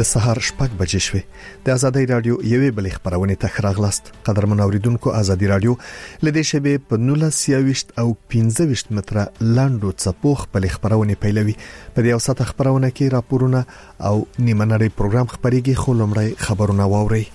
د سهار 6 بجې شوې. د ازادي رادیو یوې بلې خبرونه ته راغلاست. قدرمن اوریدونکو، ازادي رادیو لدې شبي په 19 او 15 متره لاندو څپوخ په خبرونه پیلوي. په دې اوسط خبرونه کې راپورونه او نیمه نړۍ پروګرام خبريږي. خو لمړی خبرونه واوري.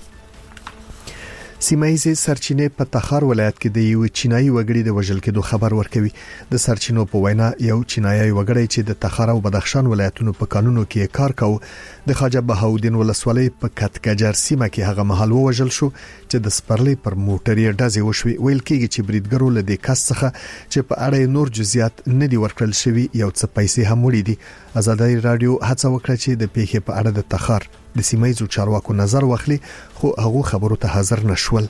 سیمایي سرچینې په تخار ولایت کې د یو چینایي وګړي د وژل کېدو خبر ورکوي. د سرچینو په وینا یو چینایي وګړی چې د تخار او بدخشان ولایتونو په قانونو کې کار کاوه د خواجه بهاودین ولسوالۍ په کټکجر سیمه کې هغه مهال وژل شو چې د سپرلي پر موټرې ډزې وشوي. ویل کېږي چې بریدګرو له دې کس څخه چې په اړه نور جزئیات نه دي ورکړل شوی یو څه پیسې هم وړي دي. ازادي رادیو هڅه وکړه چې د پیښې په اړه د تخار د سیمایي چارواکو نظر واخلي، خو هغه خبرو ته حاضر نشول.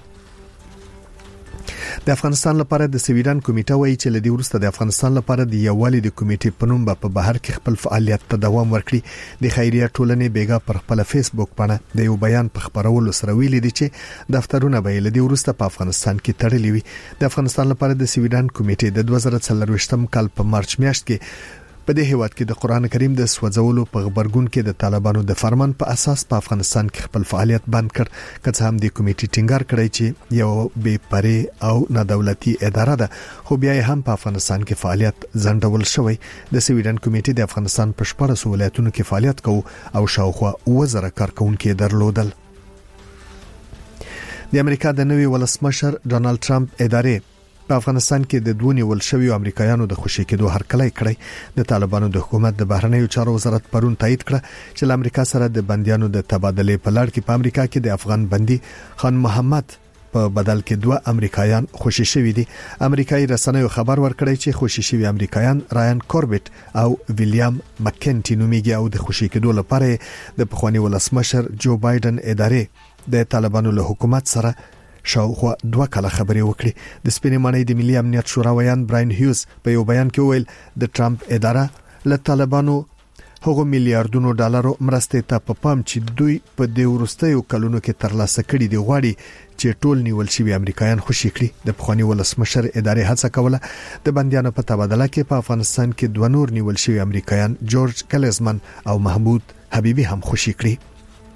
د افغانستان لپاره د سویډن کمیټه وایي چې لدی ورسته د افغانستان لپاره د یووالي د کمیټې په نوم په بهر کې خپل فعالیت ته دوام ورکړي. د خیریه ټولنې بیګا پر خپل فیسبوک باندې د یو بیان په خبرولو سره ویلي دي چې دفترونه به لدی ورسته په افغانستان کې تړلي وي. د افغانستان لپاره د سویډن کمیټې د 2024 کال په مارچ میاشت کې په دې هیواد کې د قران کریم د سوځولو په خبرګون کې د طالبانو د فرمان په اساس په افغانستان کې خپل فعالیت بند کړ. که څه هم د کمیټې ټینګار کړی چې یو بې پرې او نه دولتي اداره ده، خو بیا هم په افغانستان کې فعالیت ځنډول شوی. د سویډن کمیټې د افغانستان په 14 ولایتونو کې فعالیت کوي او شاوخوا 1000 کارکونکو درلودل. د امریکا د نوي ولسمشر ډونالد ټرمپ ادارې په افغانستان کې د دوه نیول شوی امریکایانو د خوشی کېدو هرکلی کړی. د طالبانو د حکومت د بهرنیو چارو وزارت پرون تایید کړ چې له امریکا سره د بنديانو د تبادله په لړ کې په امریکا کې د افغان بندي خان محمد په بدل کې 2 امریکایان خوشی شوی دي. امریکایي رسنیو خبر ورکړی چې خوشی شوی امریکایان رایان کوربټ او ویلیام مکنټي نوميږي او د خوشی کېدو لپاره د پخوانی ولسمشر جو بایدن ادارې د طالبانو له حکومت سره شاوخوا 2 کاله خبرې وکړي. د سپینې مانۍ د ملي امنیت شورا ویان براین هیوز په یو بیان کې ویل د ټرمپ اداره له طالبانو هغه میلیارډونو ډالرو مرستې ته په پام چې دوی په دې ورستیو کلونو کې ترلاسه کړي دي غواړي چې ټول نیول شوی امریکایان خوشی کړي. د پخوانی ولسمشر ادارې هڅه کوله د بنديانو په تبادله کې په افغانستان کې 2 نور نیول شوی امریکایان جورج کلیزمن او محمود حبیبي هم خوشی کړي.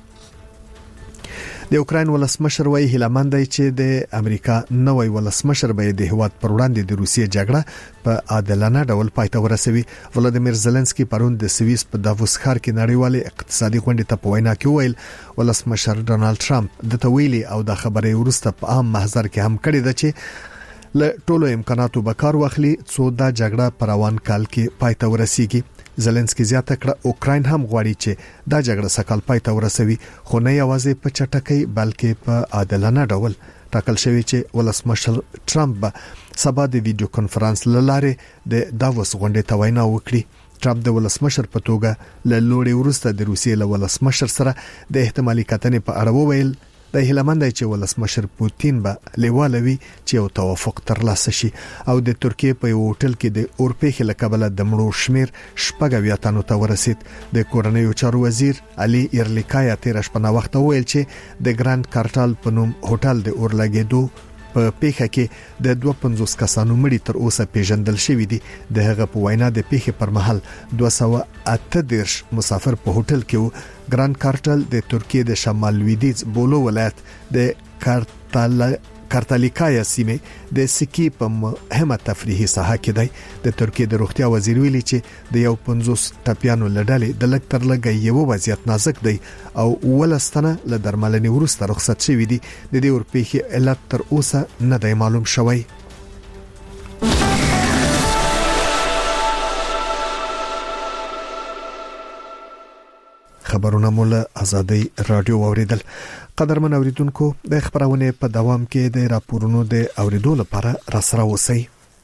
د اوکراین ولسمشر وایي هیلمند دی چې د امریکا نوې ولسمشر به د هیواد پر وړاندې د روسیې جګړه په عادلانه ډول پای ته ورسوي. ولادیمیر زيلنسکي پرون د سویس په دافوس ښار کې نړیوال اقتصادي غونډې ته په وینا کې ویل ولسمشر ډونالد ټرمپ د تویلي او د خبرې ورسته په عام محضر کې هم کړی دی چې له ټولو امکاناتو به کار واخلي څو دا جګړه پر روان کال کې پای ته ورسیږي. زيلنسکي زیاته کړه اوکراین هم غواړي چې دا جګړه سکهال پای ته ورسوي، خو نه یوازې په چټکۍ بلکې په عادلانه ډول. ټاکل شوی چې ولسمشر ټرمپ به سبا د ویډیو کانفرنس لاره د دافوس غونډې ته وینا وکړي. ټرمپ د ولسمشر په توګه له لوړې ورسته د روسیې له ولسمشر سره د احتمالي کتنې په اړه وویل د هیلمند چې ولسمشر پوتین به لیوالوي چې یو توافق ترلاسه شي. او د ترکیه په یو هوټل کې د اورپېخ لکبله د مړو شمیر 6 تنو ته ورسید. د کورنیو چارو وزیر علي ایرلیکایا تیر شپه وخت ویل چې د ګراند کارټال په نوم هوټل د اورلګېدو په پیښه کې د 250 کسانو مړي تر اوسه پیژندل شوی دي. د هغه په وینا د پیښې پر مهال 238 مسافر په هوټل کې وو. ګراند کارټل د ترکیه د شمال لویدیځ بولو ولایت د کارتالیکایا سیمه د سکی په مهمه تفریحي ساحه کې دی. د ترکیه د روغتیا وزیر ویلي چې د یو 50 ټپيانو لړلې د لک تر لګي یو وضعیت نازک دی او ولستنه له درملنې ورسته رخصت شوی دي. د دې ورپېخي علت تر اوسه نه دی معلوم شوی. خبرونه مول ازادي رادیو اوریدل. قدرمن اوریدونکو، د خبرونه په دوام کې د راپورونو د اوریدو لپاره راسره اوسئ.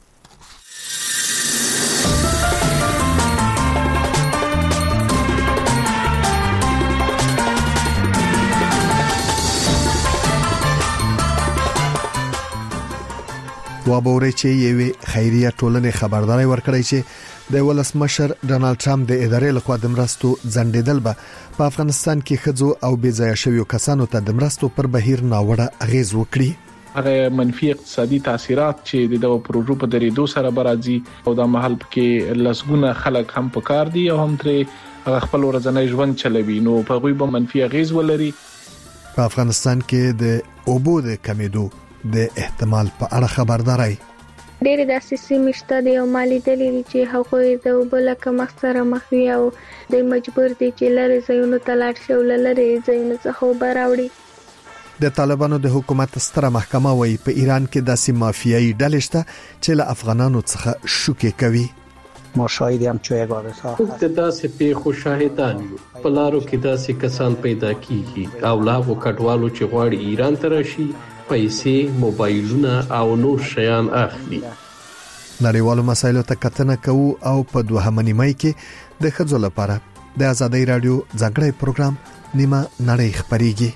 وابوري چې یوه خیریه ټولنې خبرداري ورکړی چې د ولسمشر ډونالد ټرمپ د ادارې لخوا د مرستو ځنډیدل به په افغانستان کې خځو او بې ځایه شویو کسانو ته د مرستو پر بهیر ناوړه اغیز وکړي. هغه منفي اقتصادي تاثیرات چې د پروژو په درېدو سره برازي او د محل کې لسګونه خلک هم پکار دي او هم تر هغه خپل ورځنی ژوند چلوي نو په غوي به منفي اغیز ولري. په افغانستان کې د اوبو د کمیدو د احتمال په اړه خبرداري ډېر داسې سیمې شته د یو مالی دلیل چې هغوی د اوبو له کمښت سره مخ وي او د مجبور دي چې لرې ځایونو ته لاړ شي او لرې ځایونو څخه اوبه راوړي. د طالبانو د حکومت ستره محکمه وایي په ایران کې داسې مافیایي ډلې شته چې له افغانانو څخه شوکې کوي. ما شاهدیم چې یگانه موږ د داسې پیښو شاهدان یو. په لارو کې داسې کسان پیدا کیږي او لا وکټوالو چې غواړي ایران ته راشي پیسې، موبایلونه او نور شیان اخلي. نړیوالو مسایلو ته کتنه کوو او په دوهمه نیمه کې د ښځو لپاره د آزادۍ رادیو ځانګړی پروګرام نیمه نړۍ خبريږي.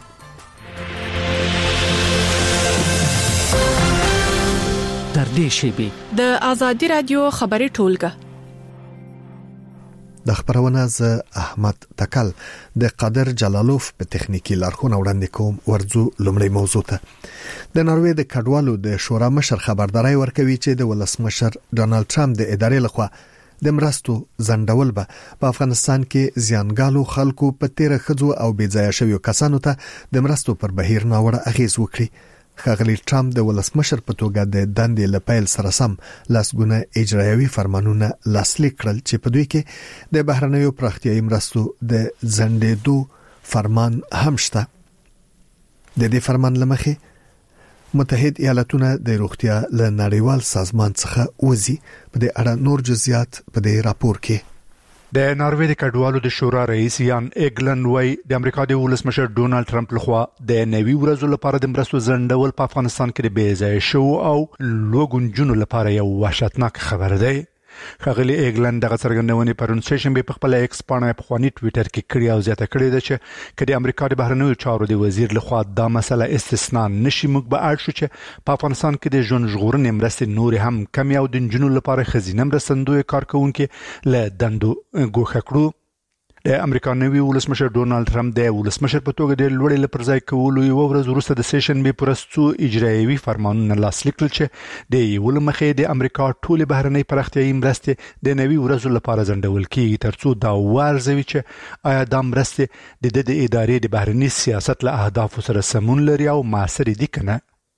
تر دې شی د آزادۍ رادیو خبري ټولګه د خبرونه ز احمد تکل د قادر جلالوف په تخنیکی لارښوونه وړاندې کوم. ورځو لومړی موضوع ته د ناروې د کډوالو د شورا مشر خبرداري ورکوي چې د ولسمشر ډونالد ټرمپ د ادارې لخوا د مرستو زندول به په افغانستان کې زیانګالو خلکو په تیر خځو او بېځایه شویو کسانو ته د مرستو پر بهیر ناوړه اغیز وکړي. ښاغلي ټرمپ د ولسمشر په توګه د دندې لپیل سره سم لاسګونه اجرایوي فرمانونه لاسلیک کړل چې په دوی کې د بهرنیو پراختیايي مرستو د زندېدو فرمان هم شته. د دې فرمان لمخې متحد ایالاتونه د روغتیا له نړیوال سازمان څخه وځي. په دې اړه نور جزئیات په دې راپور کې. د ناروې د کډوالو د شورا رئیس یان ایګلن وای د امریکا د ولسمشر ډونالد ټرمپ لخوا د نوي ورځو لپاره د مرستو زندول په افغانستان کې د بېځایه شو او لوګونجونو لپاره یو وحشتناک خبر دی. ښاغلي ایګلن دغه څرګندونې پرون سیشنبه په خپل ایکس باندې په خواني ټوئیټر کې کړی او زیاته کړی ده چې کله امریکا د بهرنیو چارو د وزیر لخوا دا مسله استثناء نشي موږ به اړ شو چې په افغانستان کې د ژوند ژغورنې مرستې نور هم کم او د جنونو لپاره خزینه مرستندوی کارکونکو له دندو ګوښه کړو. د امریکا نوی ولسمشر ډونالد ټرمپ د ولسمشر په توګه د لوړې لپرځای کولو یو ورځ وروسته د سیشنبه پرستو اجرایوي فرمانونه لاسلیک کړل چې د یو لمخې د امریکا ټول بهرنۍ پراختیايي مرستې د نوی ورځو لپاره زندول کیږي ترڅو دا ورزوي چې آیا د مرستې د ادارې د بهرنۍ سیاست له اهدافو سره سمون لري او موثر دي کنه.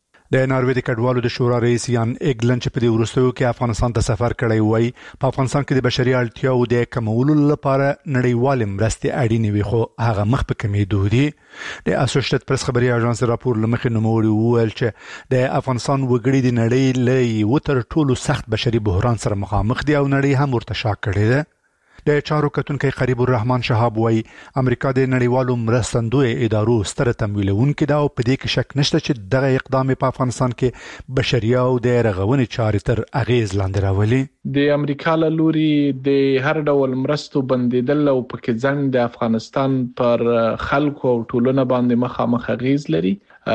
د ناروې د کډوالو د شورا رئیس یان ایګلن چې په دې وروستیو کې افغانستان ته سفر کړی وای په افغانستان کې د بشري اړتیاو د کمولو لپاره نړیوال مرستې اړینې وي خو هغه مخ په کمیدو دي. د اسوسییټډ پریس خبري اژانس راپور لمخې نوموړي وویل چې د افغانستان وګړي د نړۍ له وتر ټولو سخت بشري بحران سره مخامخ دي او نړۍ هم ورته شاک کړي ده. د چارو کتونکو قریب الرحمن شهاب وای امریکا د نړیوالو مرستندوی ادارو ستر تمویلونکو دا او په دې کې شک نشته چې دغه اقدام په افغانستان کې بشري او د رغونې چارې تر اغیز لاندې راولي. د امریکا له لوري د هر ډول مرستو بندیدل او پکې ځنډ د افغانستان پر خلکو او ټولنه باندې مخامخ اغیز لري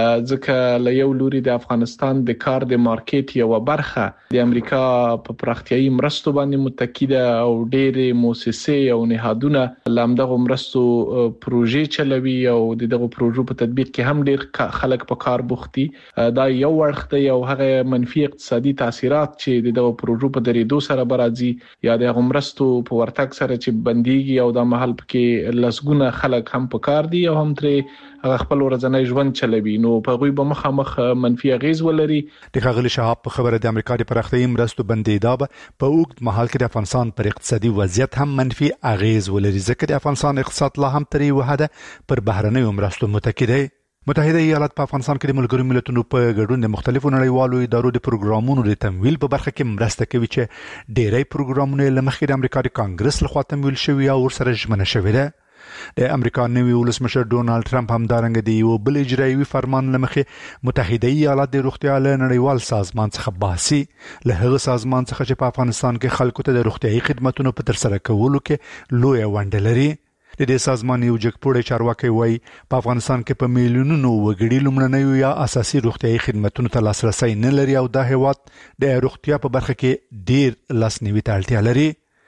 ځکه له یو لوري د افغانستان د کار د مارکیټ یو برخه د امریکا په پراختیايي مرستو باندې متکی ده او ډېرې مؤسسې او نهادونه لامدغه مرستو پروژې چلوي او دغه پروژو په تطبیق کې هم ډېر خلک په کار بوختي. دا یو وخت یو هغه منفي اقتصادي تاثیرات چې دغه پروژو په درېدو سره برازي یا د مرستو په ورتګ سره چې بنديږي او د محل کې لسګونه خلک هم په کار دي او هم ترې خپل ورځنی ژوند چلوي نو په غوي به مخامخ منفي اغیز ولري. د ښاغلي شهاب په خبره د امریکا د پراختیايي مرستو بندیدا په اوږد مهال کې د افغانستان پر اقتصادي وضعیت هم منفي اغیز ولري ځکه د افغانستان اقتصاد لا هم ترې وهده پر بهرنیو مرستو متکی دی. متحده ایالات په افغانستان کې د ملګرو ملتونو په ګډون د مختلفو نړیوالو ادارو د پروګرامونو د تمویل په برخه کې مرسته کوي چې ډېری پروګرامونه لمخې د امریکا د کانګرس لخوا تمویل شوي او ورسره ژمنه شوې ده. د امریکا نوی ولسمشر ډونالد ټرمپ هم دارنګ دی یو بل اجرایوي فرمان لمخې متحده ایالات د روغتیا له نړیوال سازمان څخه باسي له هغه سازمان څخه چې په افغانستان کې خلکو ته د روغتیايي خدماتو په تر سره کولو کې لوی ونډه لري. د دې سازمان یو جګپوړی چارواکي وای په افغانستان کې په میلیونونو وګړي لومړنیو یا اساسي روغتیايي خدماتو ته لاسرسي نه لري او د هیواد د روغتیا په برخه کې ډیر لاسنیوي ته اړتیا لري.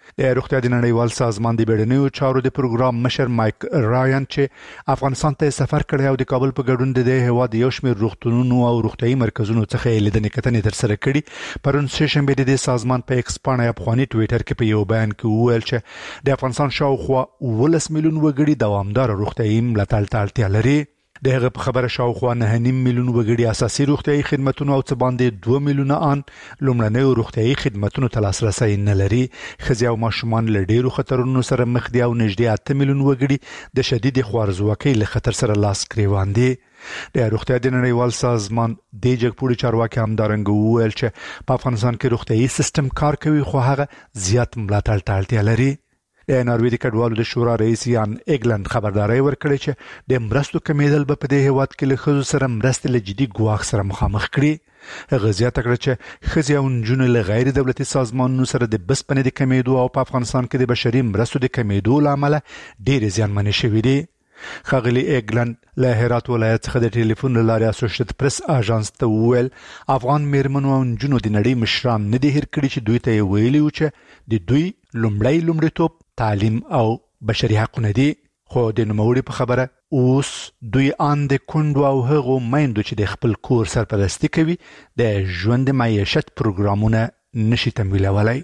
د روغتیا د نړیوال سازمان د بیړنیو چارو د پروګرام مشر مایک رایان چې افغانستان ته سفر کړی او د کابل په ګډون د هیواد یو شمېر روغتونونو او روغتیايي مرکزونو څخه لیدنې کتنې ترسره کړي. پرون سهشنبه د سازمان په ایکس باندې افغاني ټوئیټر کې په یو بیان کې وویل چې د افغانستان شاوخوا 10 میلیون وګړي دوامدار روغتیايي ملاتړ ته اړتیا لري. دغه په خبره شاوخوا 9.5 میلیون وګړي اساسي روغتیايي خدماتونو او څه باندې 2 میلیونه ان لومړنیو روغتیايي خدماتونو ته لاسرسي نه لري. ښځې او ماشومان له ډېرو خطرونو سره مخ دي او نږدې 8 میلیون وګړي د شدید خوارځواکۍ له خطر سره لاس ګریوان دي. د روغتیا د نړیوال سازمان د جګپوړي چارواکي همدارنګ وویل چې په افغانستان کې روغتیايي سیستم کار کوي خو هغه زیات ملاتړ ته اړتیا لري. د ناروې د کډوالو د شورا رئیس یان ایګلند خبرداري ورکړي چې د مرستو کمیدل په دې هیواد کې له خزو سره مرستې له جدي ګواښ سره مخامخ کړي. هغه زیاته کړه چې خزي او نجونې له غیر دولتي سازمانونو سره د بسپنې د کمیدو او په افغانستان کې د بشري مرستو د کمیدو لامل ډېر زیانمن شوي دي. خاغلی ایګلند له هرات ولایت څخه د ټلیفون لارې اسوسییټډ پریس اژانس ته وویل افغان میرمنو او نجونو د نړۍ مشران نه دي هیر کړي چې دوی ته ویلي و چې د دوی لومړیتوب تعلیم او بشري حقونه دي. خو د نوموړي په خبره اوس دوی ان د کندو او هغو میندو چې د خپل کور سرپرستی کوي د ژوند معیشت پروګرامونه نشي تمویلولای.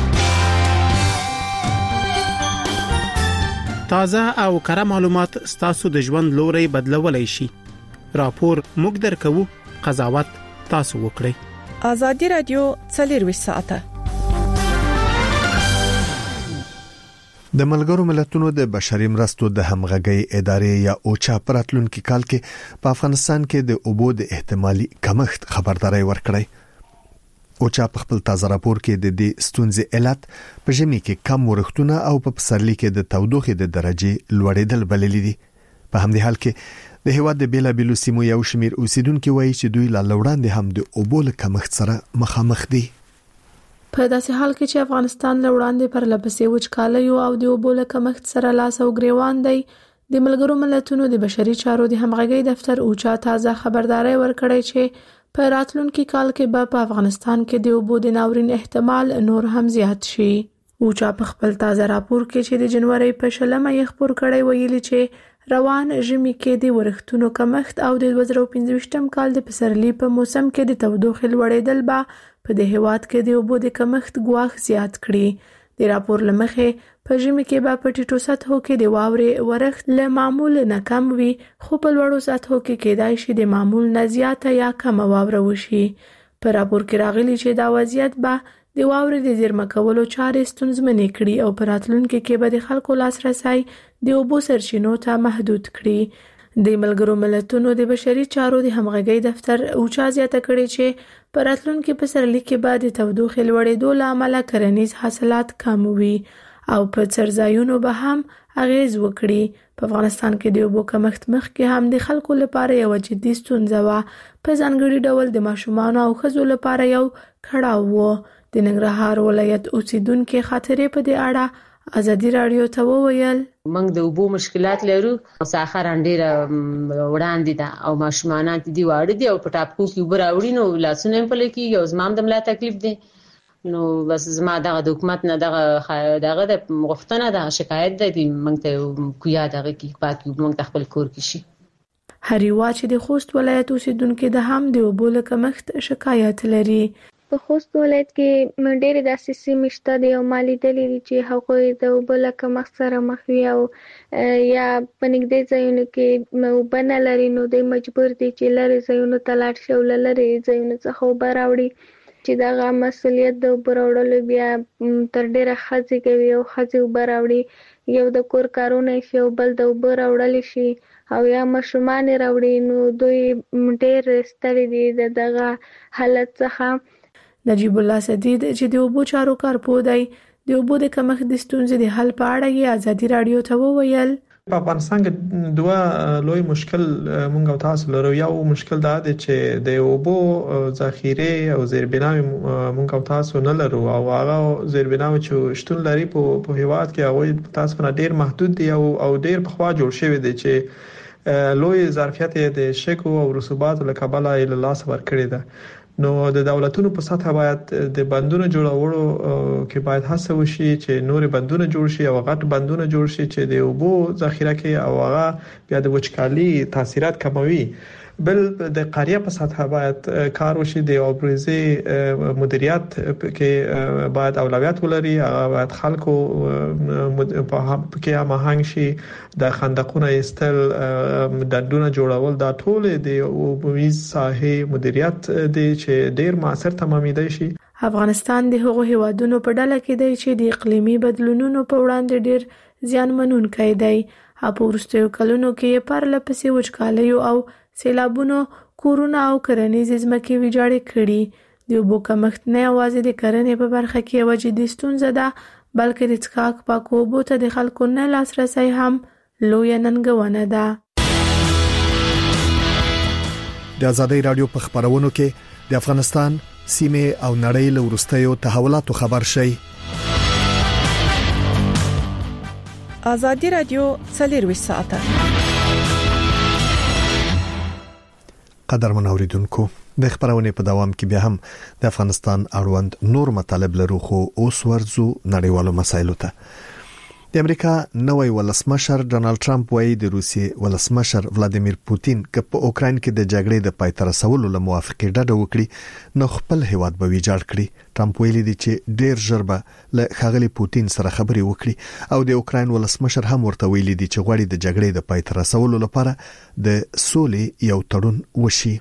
تازه او کره معلومات ستاسو د ژوند لوري بدلولای شي. راپور موږ درکو، قضاوت تاسو وکړئ. ازادي رادیو 24 ساعته د ملګرو ملتونو د بشري مرستو د همغږي ادارې یا اوچا پراتلونکو کال کې په افغانستان کې د اوبو د احتمالي کمښت خبرداري ورکړی. اوچا په خپل تازه راپور کې د دې ستونزې علت په ژمي کې کم ورښتونه او په پسرلي کې د تودوخې د درجه لوړېدل بللي دي. په همدې حال کې د هیواد د بیلابیلو سیمو یو شمیر اوسیدونکو وایي چې دوی لا وړاندې هم د اوبو له کمښت سره مخامخ دي. په داسې حال کې چې افغانستان له وړاندې پر لپسې وچکالیو او د اوبو له کمښت سره لاس او ګریوان دی، د ملګرو ملتونو د بشري چارو د همغږي دفتر اوچا تازه خبرداري ورکړی چې په راتلونکي کال کې په افغانستان کې د اوبو د ناورین احتمال نور هم زیات شي. اوچا په خپل تازه راپور کې چې د جنوري په 16مه یې خبر کړی ویلي چې روان ژمي کې د ورښتونو کمښت او د 2025م کال د پسرلي په موسم کې د تودوخې لوړېدل به په د هیواد کې د اوبو د کمښت ګواښ زیات کړي. د راپور لمخې په ژمي کې به په ټیټو سطحو کې د واورې ورښت له معمول نه کم وي، خو په لوړو سطحو کې کېدای شي د معمول نه زیاته یا کم واوره وشي. په راپور کې راغلي چې دا وضعیت به د واورې د زیرمه کولو چارې ستونزمنې کړي او په راتلونکي کې به د خلکو لاسرسی د اوبو سرچینو ته محدود کړي. د ملګرو ملتونو د بشري چارو د همغږي دفتر اوچا زیاته کړي چې په راتلونکي پسرلي کې به د تودوخې لوړېدو له امله کرنیز حاصلات کم وي او په څرځایونو به هم اغیز وکړي. په افغانستان کې د اوبو کمښت مخکې هم د خلکو لپاره یو جدي ستونزه وه، په ځانګړي ډول د ماشومانو او ښځو لپاره یو کړاو و. د ننګرهار ولایت اوسیدونکو خاطرې په دې اړه ازادي رادیو ته وویل موږ د اوبو مشکلات لرو، ساخر ډیره وړاندې ده او ماشومان دي واړه دي او په ټاپکو کې اوبه راوړي نو لاسونه په لکه یو زمام د ملا تکلیف دي. نو بس زما دغه د حکومت نه دغه د غوښتنه ده، شکایت ده چې موږ ته کویا دغه کې پاکي موږ ته خپل کور کې شي. هریوا چې د خوست ولایت اوسیدونکو د هم د اوبو له کمښت شکایت لري. په خوست ولایت کې ډېرې داسې سیمې شته دي او ما لیدلي دي چې هغوی د اوبو له کمښت سره مخ وي او یا په نږدې ځایونو کې اوبه نه لري، نو دوی مجبور دي چې لرې ځایونو ته لاړ شي او له لرې ځایونو څخه اوبه راوړي، چې دغه مسؤلیت د اوبه راوړلو بیا تر ډېره ښځې کوي او ښځې اوبه راوړي، یو د کور کارونه شي او بل د اوبه راوړل شي او یا ماشومان راوړي. نو دوی ډېر ستړي دي د دغه حالت څخه. نجیب الله سدید چې د اوبو چارو کارپوه دی، د اوبو د کمښت د ستونزې د حل په اړه یې ازادي رادیو ته وویل په افغانستان کې دوه لوی مشکل مونږ او تاسو لرو. یو مشکل دا دی چې د اوبو ذخیره او زیربناوي مونږ او تاسو نه لرو او هغه زیربناوي چې شتون لري په هیواد کې هغه تاسو نه ډیر محدود دي او ډیر په خوا جوړ شوی دی چې لوی ظرفیت د شګو او رسوبات له کبله له لاس ورکړی ده. نو د دولتونو په سطح باید د بندونو جوړولو کې باید هڅه وشي چې نور بندونه جوړ شي او غټ بندونه جوړ شي چې د اوبو ذخیره کې او هغه بیا د وچکالي تاثیرات کموي. بل د قاریه په سطح باید کار وشي د اوبریزي مدیریت کې باید اولویت ولري. هغه باید خلکو په کې هماهنګ شي. د خندقونو ایستل دندونه جوړول دا ټول د اوبریز ساحې مدیریت دي چې ډیر موثر تمامیدای شي. افغانستان د هغو هیوادونو په ډله کې دی چې د اقلیمي بدلونونو په وړاندې ډیر زیانمنونکی دی. په وروستیو کلونو کې پرله پسې وچکالي او سیلابونو کورونه او کرنیزې ځمکې ویجاړې کړي. د اوبو کمښت نه یوازې د کرنې په برخه کې یوه جدي ستونزه ده، بلکې د څښاک پاکو اوبو ته د خلکو نه لاسرسی هم لویه ننګونه ده. د ازادۍ رادیو په خبرونو کې د افغانستان سیمه او نړۍ له وروستیو تحولاتو خبر شي. ازادي رادیو 24 ساعته. قدرمن اوریدونکو، د خبرونې په دوام کې بیا هم د افغانستان اړوند نور مطالب لرو، خو اوس ورځو نړیوالو مسایلو ته. د امریکا نوی ولسمشر ډونالد ټرمپ وايي د روسیې ولسمشر ولادیمیر پوتین که په اوکراین کې د جګړې د پای ته رسولو له موافقې ډډه وکړي نو خپل هیواد به ویجاړ کړي. ټرمپ ویلي دی چې ډیر ژر به له ښاغلي پوتین سره خبرې وکړي او د اوکراین ولسمشر هم ورته ویلي دی چې غواړي د جګړې د پای ته رسولو لپاره د سولې یو تړون وشي.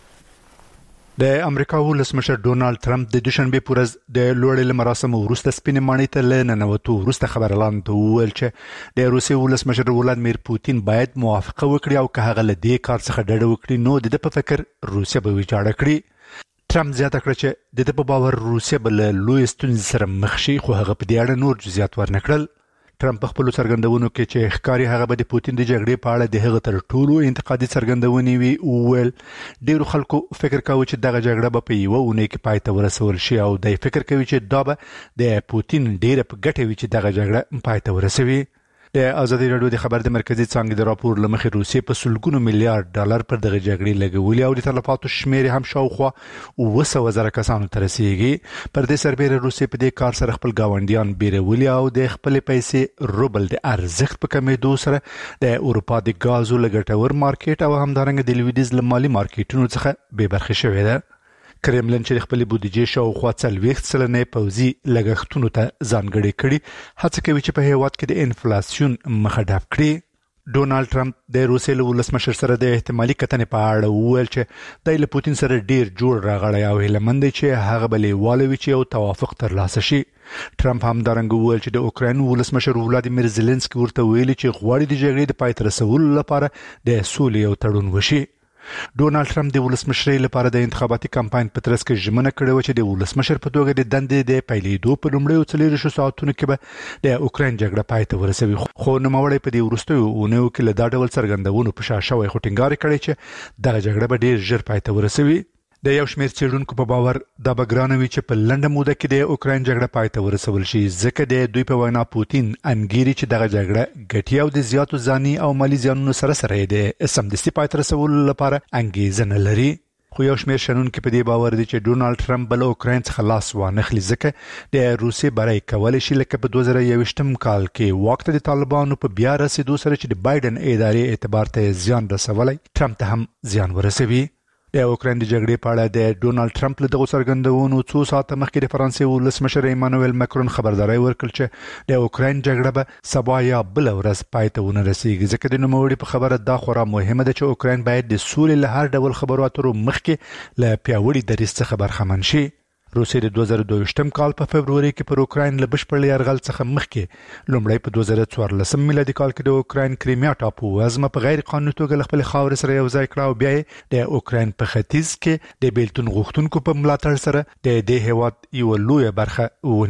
د امریکا ولسمشر ډونالد ټرمپ د دوشنبه پورز د لوړې مراسم وروسته سپینې ماڼۍ ته لننوتو وروسته خبرلاند وویل چې د روسیې ولسمشر ولادیمیر پوتین باید موافقه وکړي او که هغه له دې کار څخه ډډه وکړي نو د په فکر روسیه به ویجاړه کړي. ټرمپ زیاته کړه چې د په باور روسیه به له لوی ستونزې سره مخ شي، خو هغه په دې اړه نور جزئیات ورنکړل. ټرمپ خپل څرګندونو کې چې ښکاری هغه به د پوتین د جګړې په اړه د هغه تر ټولو انتقادي څرګندونې وی ویل. ډیرو خلکو فکر کاوه چې دغه جګړه به په یو اونۍ کې پای ته ورسول شي او د فکر کوي چې دا به د پوتین ډیره په ګټه وي چې دغه جګړه پای ته ورسوي. د ازادي رادیو د خبر د مرکزی څانګې د راپور لمخې روسیې په سلګونو میلیارډ ډالر پر دغه جګړې لګولې او د تلفاتو شمیر هم شاوخوا 200,000 کسانو ته رسیدي. پر دې سربېره روسیې په دې کار سره خپل گاونډیان بیرولي او د خپل پیسې روبل د ارزښت په کمیدو سره د اروپا د غازو لګټور مارکیټ او همدارنګه د لویدیز لمالي مارکیټونو څخه بې برخې شوې ده. کرملن چې خپل بودیجې شاوخوا 40% پوځي لګښتونو ته ځانګړي کړي، هڅه کوي چې په هیواد کې د انفلیسیون مخه ډب کړي. ډونالد ټرمپ د روسیې ولسمشر سره د احتمالي کتنې په اړه وویل چې د پوتین سره ډیر جوړ راغلی او هیلمند چې هغه بلې والوي چې یو توافق ترلاسه شي. ټرمپ هم دارنګ وویل چې د اوکراین ولسمشر ولادیمیر زيلنسکي ورته ویلي چې غواړي د جګړې د پای ته رسولو لپاره د سولې یو تړون وشي. ډونالد ټرمپ د ولسمشرۍ لپاره د انتخاباتي کمپاین په ترڅ کې ژمنه کړې و چې د ولسمشر په توګه د دندې د پیلېدو په لومړیو 40 ساعتونو کې به د اوکراین جګړه پای ته ورسوي. خو نوموړی په دې وروستیو اونیو کې له دا ډول څرګندونو په شا شوی خو ټینګار کړی چې دغه جګړه به ډیر ژر پای ته ورسوي. د یو شمېر څېړونکو په باور دا به ګرانه وي چې په لنډه موده کې د اوکراین جګړه پای ته ورسول شي، ځکه د دوی په وینا پوتین انګیري چې دغه جګړه ګټي او د زیاتو ځاني او مالی زیانونو سره سره د سمدستي پای ته رسولو لپاره انګیزه نه لري. خو یو شمېر شنونکي په دې باور دي چې ډونالد ټرمپ بل اوکراین څخه لاس وانخلي، ځکه د روسیې بری کولی شي لکه په 2021 کال کې واک ته د طالبانو په بیا رسیدو سره چې د بایدن ادارې اعتبار ته زیان رسولی، ټرمپ ته هم زیان ورسوي. د اوکراین د جګړې په اړه د ډونالد ټرمپ له دغو څرګندونو څو ساعته مخکې د فرانسې ولسمشر ایمانوئل ماکرون خبرداری ورکړ چې د اوکراین جګړه به سبا یا بل ورځ پای ته ونه رسیږي، ځکه د نوموړي په خبره دا خورا مهمه ده چې اوکراین باید د سولې له هر ډول خبرو اترو مخکې له پیاوړي دریځ څخه برخمن شي. روسیې د 2022 کال په فبرवरी کې پر اوکراین له بشپړ یرغل څخه مخکې لومړی په 2014 میلادي کال کې د اوکراین کریمیا ټاپو وزمه په غیر قانوني توګه خپل خاورې سره یو ځای کړه او بیا د اوکراین په ختیځ کې د بیلتون غوښتونکو په ملاتړ سره د دې هیواد یو لویه برخه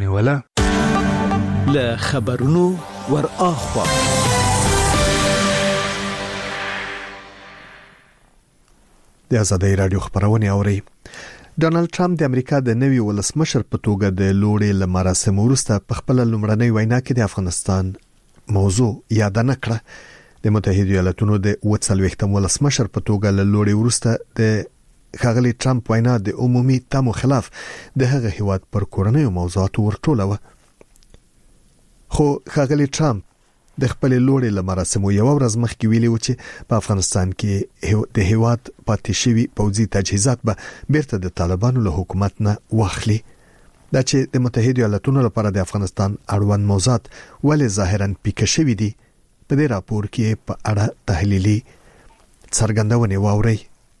ونیوله. له خبرونو ور اخوا د ازادۍ رادیو خبرونه اوري. ډونالد ټرمپ د امریکا د نوي ولسمشر په توګه د لوړې له مراسم وروسته په خپل لومړنۍ وینا کې د افغانستان موضوع یاد نه کړه. د متحده ایالاتونو د 40 ولسمشر په توګه له لوړې وروسته د ښاغلي ټرمپ وینا د عمومي تمو خلاف د هغه هیواد پر کورنۍ موضوعاتو ورټولوه. خو ښاغلي ټرمپ د خپل لوړې لمراسمو یو ورځ مخکې ویلي و چې په افغانستان کې د هیواد پاتې شوی پوځي تجهیزات به بیرته د طالبانو له حکومت نه واخلي. دا چې د متحده ایالاتونو لپاره د افغانستان اړوند موضوعات ولې ظاهرا پیکه شوی دي په دې راپور کې په اړه تحلیلي څرګندونه واوري.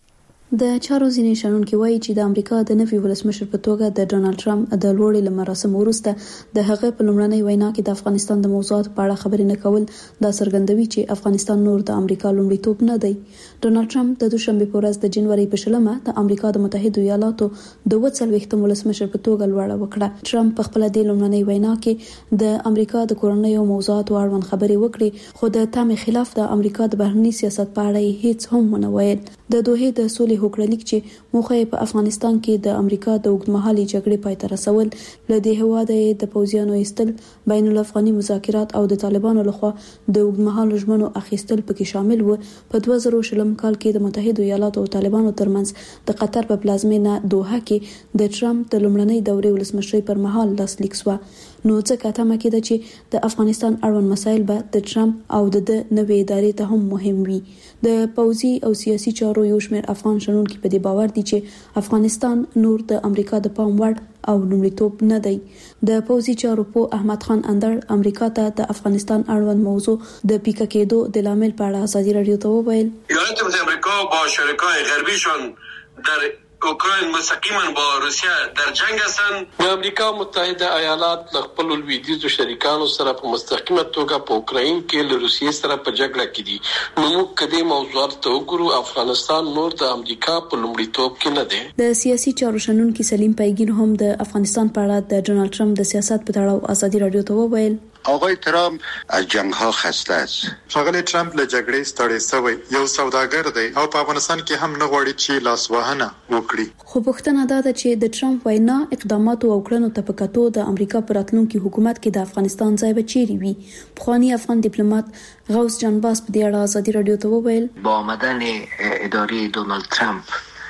د چارو ځینې شنونکي وایي چې د امریکا د نوي ولسمشر په توګه د ډونالد ټرمپ د لوړې لمراسم وروسته د هغه په لومړنۍ وینا کې د افغانستان د موضوعات په اړه خبرې نه کول دا څرګندوي چې افغانستان نور د امریکا لومړیتوب نه دی. ډونالد ټرمپ د دوشنبه په ورځ د جنوري په 10مه د امریکا د متحده ایالاتو د 40 ولسمشر په توګه لوړه وکړه. ټرمپ په خپل د لومړنۍ وینا کې د امریکا د کورنۍ موضوعاتو اړوند خبرې وکړې، خو د تام خلاف د امریکا د بهرنی سیاست په اړه هیڅ هم ونه ویل. د دوه د سولې هوکړلیک چې موخه په افغانستان کې د امریکا د اوږدمهالي جګړې پای ته رسول، له دې هواده د پوځیانو ایستل، بین الافغاني مذاکرات او د طالبانو لخوا د اوږدمهالو ژمنو اخیستل پکې شامل و. په 2020 کال کې د متحده ایالاتو او طالبانو ترمنځ د قطر په پلازمینه دوحه کې د ټرمپ د لومړنۍ دورې ولسمشرۍ پر مهال لاسلیک شو. نو څه کاتمه کېده چې د افغانستان اړوند مسایل به د ټرمپ او د نوې ادارې ته هم مهم وي. د پوځي او سیاسي چارو یو شمېر افغان شنونکي په دې باور دي چې افغانستان نور د امریکا د پام وړ او لومړیتوب نه دی. د پوځي چارو په احمد خان اندر امریکا ته د افغانستان اړوند موضوع د پیکه کېدو د لامل په اړه ازادي رادیو ته وویل: ایالات متحده آمریکا با شرکای غربیشان در اوکراین مستقیما با روسیه در جنگ هستند. امریکا متحده ایالات له خپل لویدیځو شریکانو سره په مستقیمه توګه په اوکراین کې له روسیې سره په جګړه کې دي. نو موږ کدي موضوعات ته وګورو، افغانستان نور د امریکا په لومړیتوب کې نه دی. د سیاسي چارو شنونکي سلیم پیګین هم د افغانستان په اړه د ډونالد ټرمپ د سیاست په تړاو ازادي رادیو ته وویل: آقای ترامپ از جنگ ها خسته است. ښاغلی ټرمپ له جګړې ستړی شوی یو سوداګر دی او په افغانستان کې هم نه غواړي چې لاسوهنه وکړي. خو پوښتنه دا ده چې د ټرمپ وینا اقدامات او کړنو ته په کتو د امریکا پر راتلونکي حکومت کې د افغانستان ځای به چیرې وي. پخوانی افغان ډیپلوماټ غوث جانباز په دې اړه ازادي رادیو ته وویل: با آمدن اداره دونالد ترامپ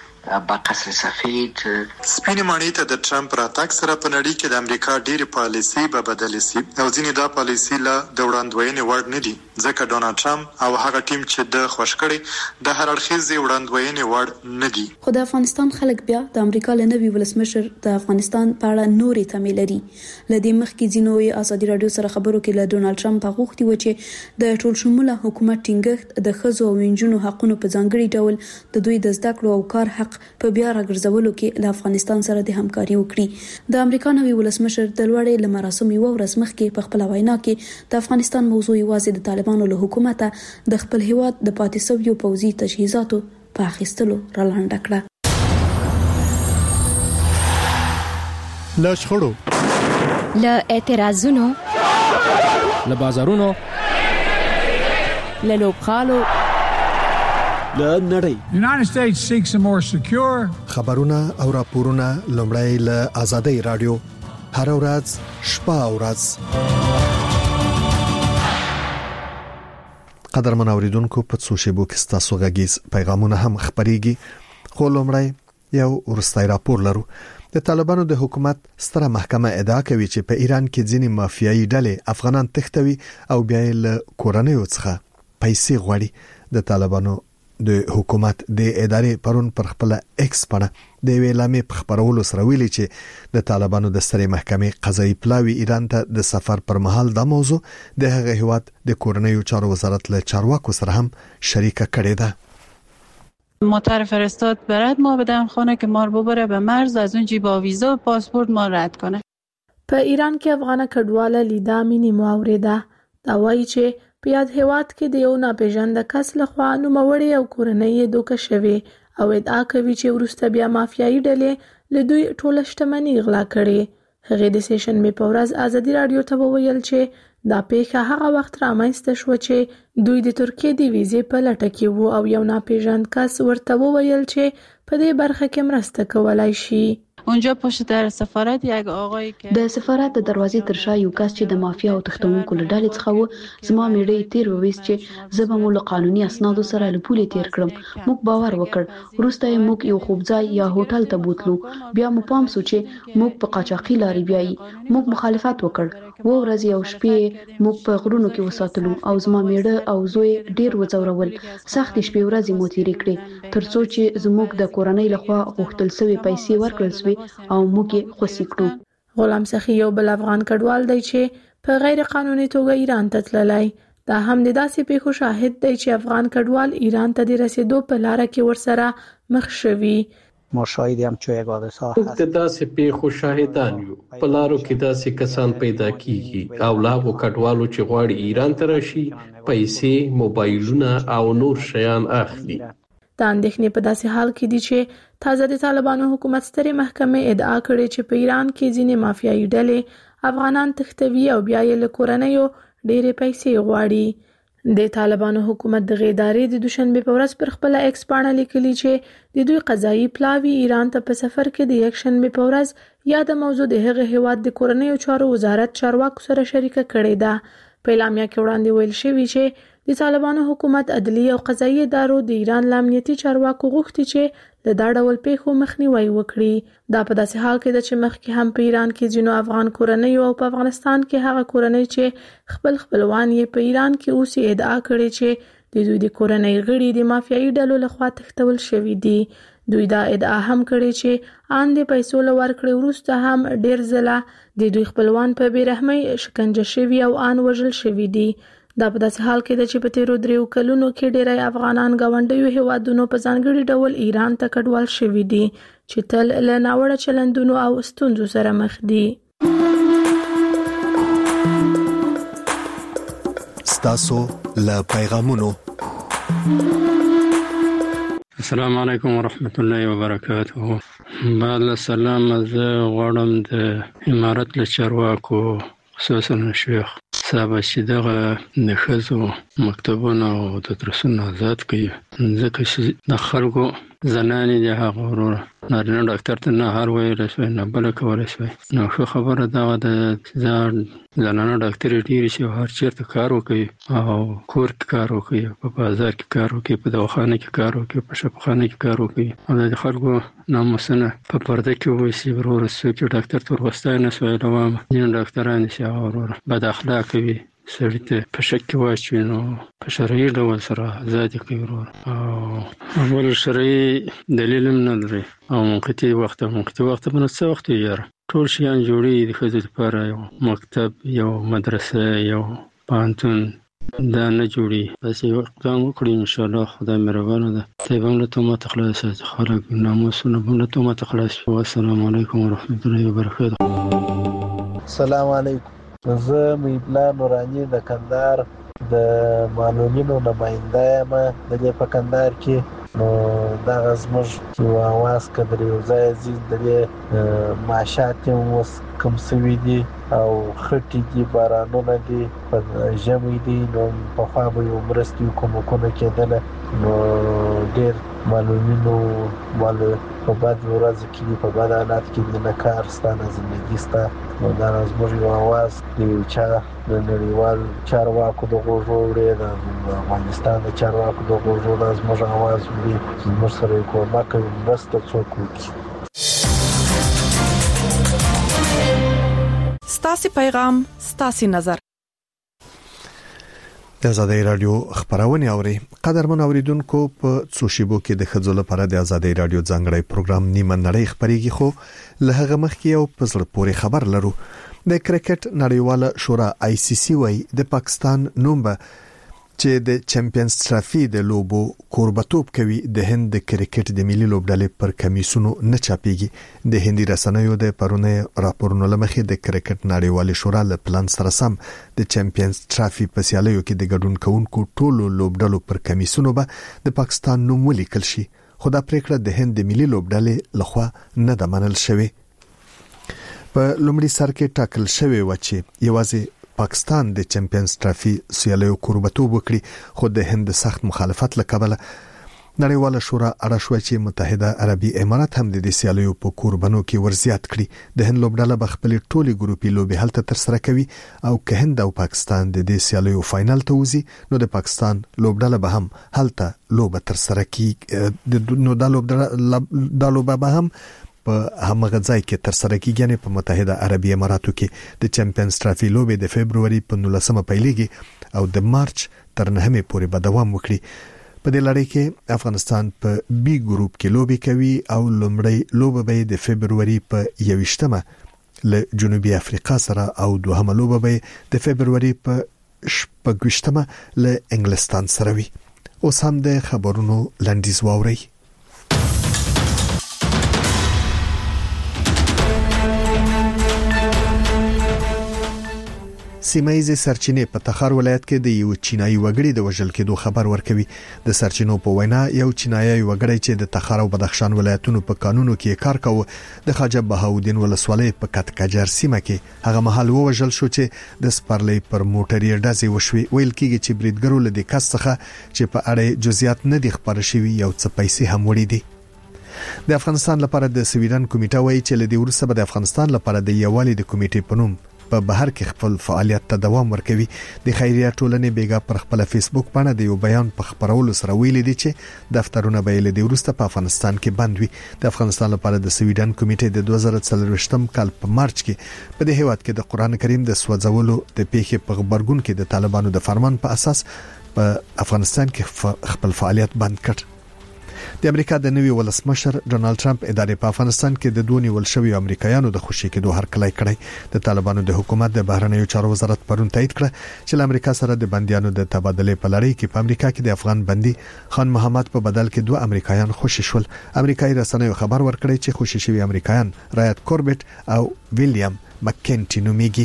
با قصر سفید سپینې ماڼۍ ته د ټرمپ راتګ سره په نړۍ کې د امریکا ډېری پالیسي به بدل شي او ځینې دا پالیسي له د وړاندوینې وړ نه دي، ځکه ډونالد ټرمپ او هغه ټیم چې د خوښ کړي د هر اړخیزې وړاندوینې وړ نه دي. خو د افغانستان خلک بیا د امریکا له نوي ولسمشر د افغانستان په اړه نورې تمې لري. لدې مخکې ځینو ازادي رادیو سره خبرو کې له ډونالد ټرمپ غوښتي و چې د ټول شموله حکومت ټینګښت د ښځو او نجونو حقوقو په ځانګړي ډول د دوی د زده کړو او کار حق په بیا راګرځولو کې له افغانستان سره د همکاري وکړي. د امریکا نوي ولسمشر د لوړې لمراسم یو ورځ مخکې په خپل وینا کې د افغانستان موضوع یوازې د طالبانو له حکومت د خپل هیواد د پاتې شویو پوځي تجهیزاتو په اخیستلو رالاندې کړه. له شخړو، له اعتراضونو، له بازارونو، له لوبغالو، له نړۍ. United States seeks a more secure. خبرونه او راپورونه لومړی له آزادۍ رادیو هر ورځ شپه او ورځ. قدرمن اوریدونکو، په څو شیبو کې ستاسو غږیز پیغامونه هم خبريږي، خو لومړی یو ورستای راپور لرو. د طالبانو د حکومت ستره محکمه ادعا کوي چې په ایران کې ځینې مافیایي ډلې افغانان تښتوي او بیا له کورنیو څخه پیسې غواړي. د طالبانو د حکومت د ادارې پرون پر خپل ایکس باندې د ویلامې په خبرولو سره ویلي چې د طالبانو د سترې محکمې قضایي پلاوی ایران ته د سفر پر مهال د موضوع د هغه هیواد د کورنیو چارو وزارت له چارواکو سره هم شریکه کړې ده. مطار فرستاد برات ما بدم خانه که ما رو ببره به مرز، از اونجی با ویزا و پاسپورت ما رد کنه. په ایران کې افغان کډواله لیدا مینی ماوریده دا وایي چې په یاد هیواد کې د یو ناپېژانده کس لخوا نوموړی او کورنۍ دوکه شوی او ادعا کوي چې وروسته بیا مافیایي ډلې له دوی ټوله شتمني غلا کړې. هغې د سیشنبې په ورځ ازادي رادیو ته وویل چې دا پیښه هغه وخت رامنځته شوه چې دوی د ترکیې د ویزې په لټه کې وو او یو ناپېژاند کس ورته وویل چې په دې برخه کې مرسته کولای شي. اونجا پشت در سفارت یک آقایی که د سفارت د دروازې تر شا یو کس چې د مافیا او تختونکو له ډلې څخه و زما میړه تیر وویست چې زه به مو له قانوني اسنادو سره له پولې تیر کړم. موږ باور وکړ. وروسته موږ یو خوب ځای یا هوټل ته بوتلو. بیا مو پام سو چې موږ په قاچاقي لارې بیایي. موږ مخالفت وکړ. و ورځې او شپې موږ په غرونو کې وساتلو او زما میړه او زوی ډیر وځورول. سخت شپې ورځې مو تیرې کړې ترڅو چې زموږ د کورنۍ لخوا غوښتل شوی پیسې ورکړل شوې او موږ یې خوشي کړو. غلام سخی یو بل افغان کډوال دی چې په غیر قانوني توګه ایران ته تللی. دا هم د داسې پیښو شاهد دی چې افغان کډوال ایران ته د رسیدو په لار کې ورسره مخ شوي. ما شاهدی هم چې یک حادثه هست. د داسې پیښو شاهدان یو. په لارو کې داسې کسان پیدا کیږي او لا و کډوالو چې غواړي ایران ته راشي پیسې، موبایلونه او نور شیان اخلي. د اندېښنې په داسې حال کې دي چې تازه د طالبانو حکومت سترې محکمې ادعا کړې چې په ایران کې ځینې مافیایي ډلې افغانان تښتوي او بیا یې له کورنیو ډېرې پیسې غواړي. د طالبانو حکومت د ادارې د دوشنبه په ورځ پر خپل ایکس پاڼه لیکلي چې د دوی قضایي پلاوی ایران ته په سفر کې د یک شنبه په ورځ یا د موضوع د هغه هیواد د کورنیو چارو وزارت چارواکو سره شریکه کړې ده. په اعلامیه کې وړاندې ویل شوی چې د طالبانو حکومت عدلی او قضایي ادارو د ایران له امنیتي چارواکو غوښتي چې له دا ډول پیښو مخنیوي وکړي. دا په داسې حال کې ده چې مخکې هم په ایران کې ځینو افغان کورنیو او په افغانستان کې هغه کورنۍ چې خپل خپلوان یې په ایران کې اوسي ادعا کړې چې د دوی د کورنۍ غړي د مافیایي ډلو لخوا تښتول شوي دي. دوی دا ادعا هم کړې چې آن د پیسو له ورکړې وروسته هم ډېر ځله د دوی خپلوان په بېرحمۍ شکنجه شوي او آن وژل شوي دي. دا په داسې حال کې ده چې په تیرو 3 کلونو کې ډېری افغانان ګاونډیو هیوادونو په ځانګړي ډول ایران ته کډوال شوي دي چې تل له ناوړه چلندونو او ستونزو سره مخ دي. ستاسو له پیغامونو. السلام علیکم ورحمت الله وبرکاته. بعد السلام زه غواړم د امارت له چارواکو خصوصا شیخ صاحب چې دغه د ښځو مکتبونه او تدریسونه آزاد کړي ځکه چې د خلکو زنانې د هغه ورور نارینه ډاکټر ته نه هر ویلی شوی نه بله کولی شوی. نو ښه خبره دغه د زنانه ډاکټرې ډېرې چې هر چېرته کار وکوي او کور کې کار وکوي، په بازار کې کار وکوي، په دواخانه کې کار وکوي، په شفاخانه کې کار وکوي او د خلکو ناموسونه په پرده کې وویسي. وروره څوک چې ډاکټر ته ورغوستی نه شوی روام ځینې ډاکټران چې هغه وروره بد اخلاقه وي سړي ته په شک کې واچوي نو په شرعي ډول سره ازادي کوي وروره او اول شرعي دلیل هم نه لري او منقطع وخت به نه څه وخت یاره ټول شیان جوړي د ښځو لپاره یو مکتب، یو مدرسه، یو پوهنتون دا نه جوړي. بس یو اقدام وکړي انشاءالله خدای مهربانه ده. طیب هم له تهمته خلاص شي، خلک ناموسونه هم له تهمته خلاص شي. والسلام علیکم ورحمت الله وبرکاته. السلام علیکم. زه میبلا نورانی د کندهار د معلولینو نماینده یم د دې په کندهار کې. نو دغه زموږ یو اواز که در یو ځای ځي د دې معاشات یې اوس کم سوي دي او خټې دي، بارانونه دي، په ژمی دي. نو پخوا به یو مرستې کومکونه کېدله نو ډېر معلولینو په بد ورځ کې دي، په بد حالات کې دي، نه کار سته نه زندګي سته. نو دا زموږ یو اواز د یو چا د نړیوال چارواکو د غوږ وړي، د افغانستان د چارواکو د غوږ وړي، زموږ اواز وړي، زموږ سره یې کومک کوي، مرسته څوک وکړي. ستاسو پیغام ستاسو نظر. د آزادۍ رادیو خبرونه اوري. قدرمن اوریدونکو په څوشيبو کې د خځو لپاره د آزادۍ رادیو ځانګړی پروګرام نیمه نړۍ خبريږي، خو له هغه مخکې یو پزړه پورې خبر لرو. د کرکټ نړیواله شورا ICC وايي د پاکستان نوم به چې د چمپیونز ټرافي د لوبو کوربتوب کوي د هند د کرکټ د ملي لوبډلې پر کمیسونو نه چاپیږي. د هندي رسنیو د پرونه راپورونو لمخې د کرکټ نړیواله شورا له پلان سره سم د چمپیونز ټرافي په سیالیو کې د ګډون کوونکو ټولو لوبډلو پر کمیسونو به د پاکستان نوم ولیکل شي، خو دا پریکړه د هند د ملي لوبډلې لخوا نه ده منل شوې. په لومړي سر کې ټاکل شوی و چې یوازې پاکستان د چمپیونز ټرافي سیالیو کوربتوب وکړي، خو د هند سخت مخالفت لکبله نړیواله شورا اړه شو چې متحده عربي امارات هم د دې سیالیو په قربانو کې ورزيات کړي. د هند لوبډله به خپل ټولي ګروپي لوبي هلته تر سره کوي او که هند او پاکستان د دې سیالیو فائنل ته وځي نو د پاکستان لوبډله به هم هلته لوبه تر سره کوي. نو دا لوبه به هم په همغه ځای کې تر سره کیږي نه په متحده عربي اماراتو کې د چمپیونز ټرافي لوبې د فبرवरी په 19مه پیلېږي او د مارچ تر 9مه پورې به دوام وکړي. په دې لړۍ کې افغانستان په بي ګروپ کې لوبي کوي او لومړی لوبه به د فبرवरी په 21مه له جنوبي افریقا سره او دوهمه لوبه به د فبرवरी په 28مه له انګلستان سره وي. اوس هم د خبرونو لنډیز واوري. سیمایي سرچینې په تخار ولایت کې د یو چینایي وګړي د وژل کېدو خبر ورکوي. د سرچینو په وینا یو چینایي وګړی چې د تخار او بدخشان ولایتونو په قانونو کې کار کاوه د خواجه بهاودین ولسوالۍ په کټکجر سیمه کې هغه مهال وژل شو چې د سپرلې پر موټري ډزې وشوي. ویل کېږي چې بریدګرو له دې کس څخه چې په اړه جزئیات نه دي خبر شوي یو څه پیسې هم وړي دي. د افغانستان لپاره د سویډن کمیټه وایي چې لدی ورسره به د افغانستان لپاره د یووالي د کمیټې په نوم په بهر کې خپل فعالیت ته دوام ورکوي. د خیریه ټولنې بیګا پر خپل فیسبوک باندې د یو بیان په خبرولو سره ویل دي چې دفترونه به له دې وروسته په افغانستان کې بند وي. د افغانستان لپاره د سویډن کمیټې د 2023م کال په مارچ کې په دې هیواد کې د قران کریم د سوځولو د پیښې په خبرګون کې د طالبانو د فرمان په اساس په افغانستان کې خپل فعالیت بند کړ. د امریکا د نوي ولسمشر ډونالد ټرمپ ادارې په افغانستان کې د دوه نیول شوی امریکایانو د خوشي کېدو هرکلی کړی. د طالبانو د حکومت د بهرنیو چارو وزارت پرون تایید کړ چې له امریکا سره د بنديانو د تبادله په لړۍ کې په امریکا کې د افغان بندي خان محمد په بدل کې دوه امریکایان خوشي شول. امریکایي رسنیو خبر ورکړی چې خوشي شوی امریکایان رایت کوربټ او ویلیام مکینټی نومیږي.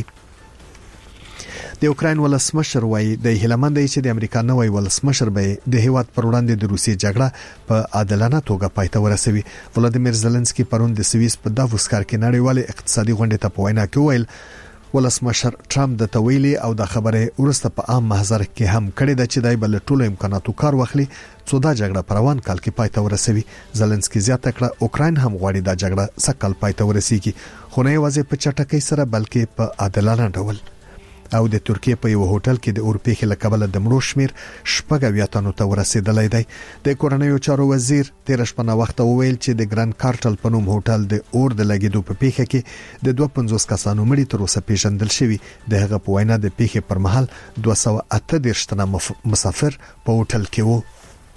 د اوکراین ولسمشر وایي د هیلمند چې د امریکا نوې ولسمشر به د هیواد پر وړاندې د روسیې جګړه په عادلانه توګه پای ته ورسوي. ولادیمیر زيلنسکي پرون د سویس په دافوس ښار کې نړیوال اقتصادي غونډې ته په وینا کې ویل ولسمشر ټرمپ د تویلي او د خبره ورسته په عام محضر کې هم کړی د چې دای بل ټولو امکاناتو کار واخلي څو دا جګړه پر روان کال کې پای ته ورسوي. زيلنسکي زیاته کړه اوکراین هم غواړي دا جګړه سکل پای ته ورسیږي خو نه یوازې په چټکۍ سره بلکې په عادلانه ډول. او د ترکیه په یو هوټل کې د اورپیخ له کبله د مړو شمیر شپږ تنو ته ورسېدلای دی. د کورنیو چارو وزیر تیر شپه وخت وویل چې د ګران کارټل په نوم هوټل د اور د لګیدو په پیښه کې د 250 کسانو مړي تر اوسه پیژندل شوی. د هغه په وینا د پیښې پر مهال 238 تنه مسافر په هوټل کې وو.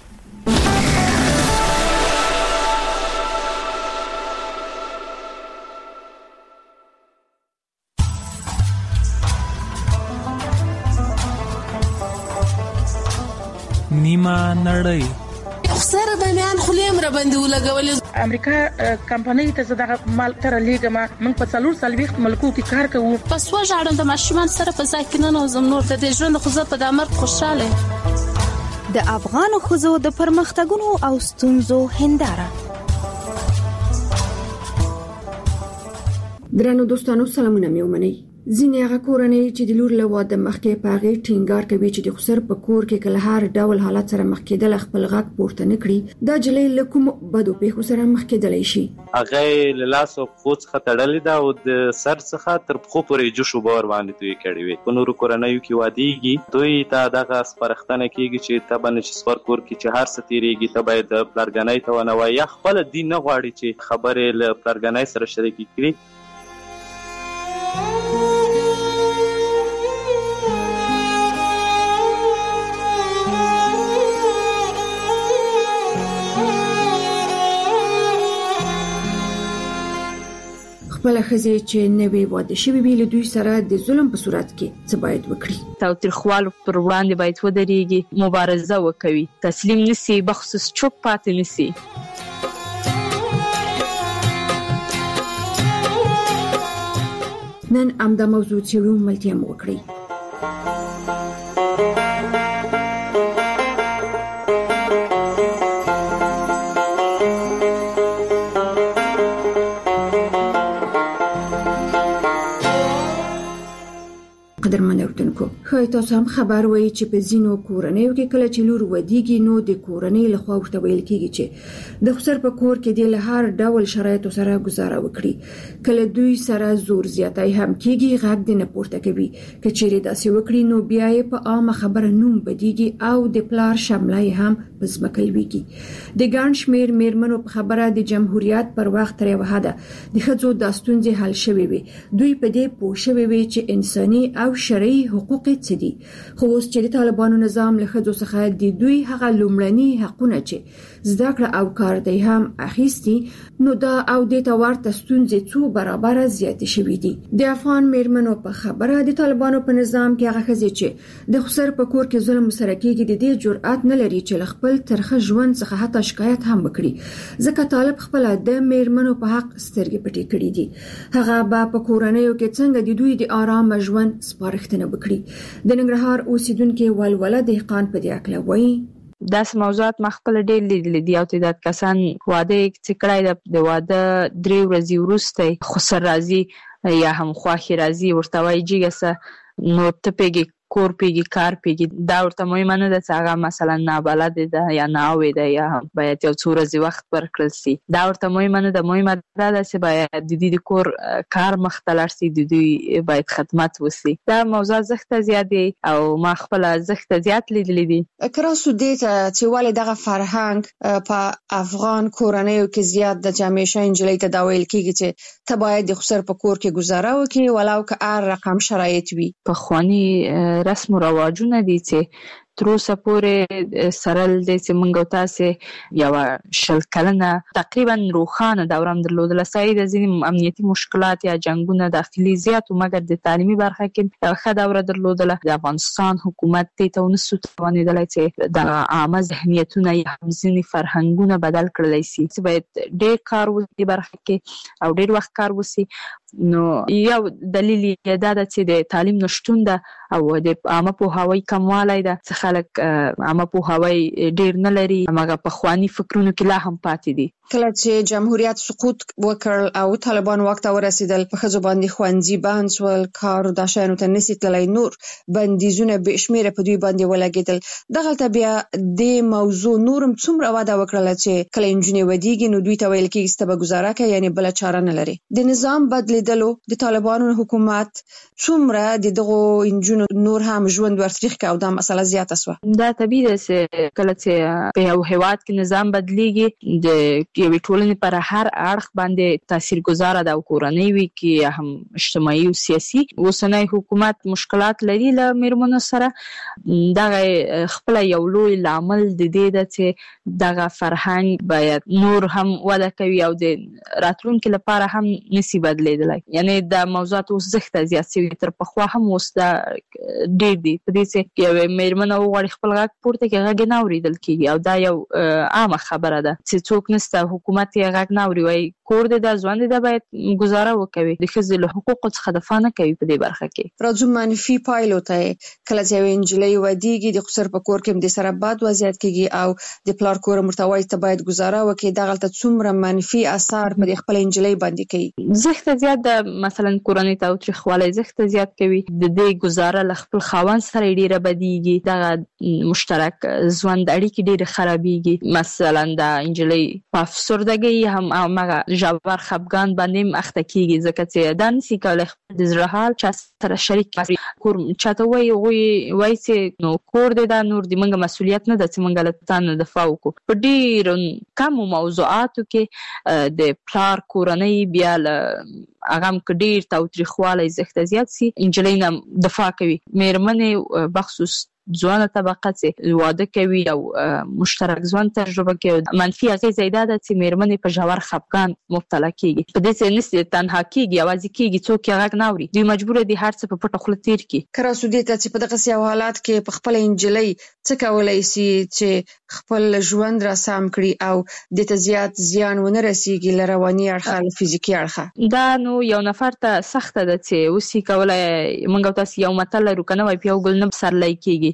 نیمه نړۍ خسر د میان خلیم را باندې ولګولې. امریکا کمپنۍ ته زداغه مال تر لیګما من په 4 ملکو کې کار کوو. پس وژاړم د ماشومان سره په ځای کې نه نوزم نور د ژوند خو زه په دمر خوشاله. د افغان خزو د پرمختګونو او ستونزو هنداره. درنو دوستانو سلامونه مې ومنئ. ځینې هغه کورنۍ چې د لور له واده مخکې په هغه ټینګار کوي چې د خسر په کور کې کله هر ډول حالت سره مخ کېدل خپل غږ پورته نکړي دا جلې له کوم بدو پیښو سره مخ کېدلی شي. هغه له لاس او پښو څخه تړلې ده او د سر څخه تر پښو پورې جوشو بار باندې دوی کړي وي. په نورو کورنیو کې واديږي دوی ته دغه سپارښتنه کیږي چې تبنه چې سپار کور کې چې هر څه تیریږي ته باید د پلارګنۍ ته ونه یا خپل دین نه غواړي چې خبرې له پلارګنۍ سره شریک کړي. خپل خزي چې نوې واده شوی ویل دوی سره د ظلم په صورت کې څه باید وکړي. تاوتریخوالو پر وړاندې باید ودرېږي، مبارزه وکوي، تسلیم نشي، بخصوص چوپ پاتې نشي. نن امدا موضوع چې یو ملتیا وکړي. قدرمن اردوونکو خو تاسو هم خبر وایي چې په ځینو کورنیو کې کله چې لور ودیږي نو د کورنۍ له خوا ورته ویل کیږي چې د خسر په کور کې د هر ډول شرایطو سره گزاره وکړي کله دوی سره زور زیاتای هم کیږي غږ د نه پورته کوي که چیرې داسې وکړي نو بیا یې په عامه خبره نوم بدیږي او د پلار شملای هم پزمکل ویږي د ګڼ شمیر میرمنو په خبره د جمهوریت پر وخت تر یو حده د ښځو د ستونزې حل شوي وي دوی په دې پوه شوي وي چې انساني او شرعي حقوق څه دي خو اوس چې د طالبانو نظام له ښځو څخه د دوی هغه لومړني حقونه چې زده کړه او کار دی هم اخیستي نو دا او د تورته ستونزې څو برابر زیات شوي دي د افغان میرمنو په خبره د طالبانو په نظام کې هغه ښځې چې د خسر په کور کې ظلم سره کېږي د دې جرأت نه لري چې خپل ترخه ژوند څخه حتی شکایت هم وکړي ځکه طالب خپل د میرمنو په حق سترګې پټې کړې دي هغه به په کورنیو کې څنګه د دوی د آرام ژوند سپارښتنه وکړي د ننګرهار اوسیدونکو ولوله دهقان په دې اړه وایي داس موضوعات مخبل ډېر لیدل دي او تعداد کسان واده چې کړای د واده 3 ورځې وروسته خسر راځي یا هم خواخي راځي ورته وایي جګسه نو ته پیږي کور پیږي کار پیږي دا ورته مهمه نه ده چې هغه مثلا نابلد ده یا ناوې ده یا باید یو څو ورځې وخت ورکړل شي دا ورته مهمه نه ده مهمه ده چې باید د دې کور کار مختلر شي د دوی باید خدمت وشي دا موضوع زخته زیات دي او ما خپل زخته زیات لیدلې دي کراسو دې چې ولې دغه فرهنګ په افغان کورنیو کې زیات د همیشه انجلۍ ته دا ویل کیږي چې ته باید د خسر په کور کې گزاره وکړي ولو که هر رقم شرایط وي په خواني رسم و رواجونه دي چې تر اوسه پورې سرل دي چې موږ تاسو یو شل کلنه تقریبا روخانه دورم درلودل سعید ځینې امنیتي مشکلات یا جنگونه داخلي زیات او مګر د تعلیمي برخه کې یو ښه دوره درلودل د افغانستان حکومت ته ونسو توانیدل چې د عامه ذهنیتونه یا ځینې فرهنګونه بدل کړل شي چې باید ډېر کار وکړي برخه کې او ډېر وخت کار وشي نو یو دلیل یې دا چې د تعلیم نشټون ده او د عامه پوهاوی کموالی ده چې خلک عامه پوهاوی ډېر نه لري هغه په خواني فکرونو کې لا هم پاتې دي کله چې جمهوریت سقوط وکړ او طالبان وخت ورسېدل په ښځو باندې خوندزي بند ول کار د شانو ته نسی تللی نور بندیزونه به شمیره په دوی باندې ولګیدل دغه بیا د موضوع نورم څومره واده وکړل چې کله انجنیر ودیږي نو دوی ته ویل کېږي ستبه گزاره کوي یعنی بل چاره نه لري د نظام بدلیدلو د طالبانو حکومت څومره دغه انجنیر نور هم ژوند ورتریخ کا او دا مسله زیاته سو دا طبیعي ده چې کله چې په یو هیواد کې نظام بدلیږي د یوې ټولنې پر هر اړخ باندې تاثیرګذاره ده او کورنۍ وي کې هم اجتماعي او سیاسي اوسنی حکومت مشکلات لري له میرمنو سره دغه خپل یو لوی لامل د دې ده چې دغه فرهنګ باید نور هم وده کوي او د راتلونکو لپاره هم نسی بدلیدلی یعنی د موضوعات اوس زخته زیات شوي تر پخوا هم اوس دا ډېر دي په دې چې یو میرمنه وغواړي خپل غږ پورته کړي غږ نه اورېدل کېږي او دا یو عامه خبره ده چې څوک نسته حکومت یې غږ نه اوري وایي کور دې دا ځوان دې دا باید گزاره وکوي د ښځې له حقوقو څخه دفاع نه کوي په دې برخه کې راځو منفي پایلو ته کله چې یو انجلۍ ودیږي د خسر په کور کې د سره باد وضعیت کېږي او د پلار کور مرتوي ته باید گزاره وکړي دغه ته څومره منفي اثر په خپل انجلۍ باندې کوي زخته زیات د مثلا کورنۍ ته او تریخوالی زخته زیات کوي د دې گزاره له خپل خاوند سره ډیره بدیږي دغه مشترک ژوند اړیکې ډیره خرابېږي مثلا د انجلۍ په افسردګۍ هم هغه ژور خپګان باندې اخته کیږي ځکه چې دا نشي کولای د زړه حال چا سره شریک کړي کور چاته وایي چې نو کور دې دا نور د منګه مسولیت نه ده چې منګه له تاسو دفاع وکړو په ډېر کم موضوعاتو کې د پلار کورنۍ بیا هغه ډېر تاوتریخوالی زښته زیات سي انجلۍ نه دفاع کوي میرمنې بخصوص ځوانه طبقه چې واده کوي او مشترک ژوند تجربه کوي منفي اغیزه یې دا ده چې میرمنې په ژور خپګان مبتلا کیږي په دې چې نسي تنها کیږي یوازې کیږي څوک یې غږ نه اوري دوی مجبوره دي هر څه په پټه خوله تیر کړي کراسو دې ته چې په دغه سیاو حالات کې په خپل انجلۍ څه کولای شي چې خپل ژوند را سم کړي او د ته زیات زیان ونه رسیږي له رواني اړخه له فزیکي اړخه دا نو یو نفر ته سخته ده چې اوسې کولای موږ تاسو یو متل لرو کنه وای په یو ګل نه سرلای کیږي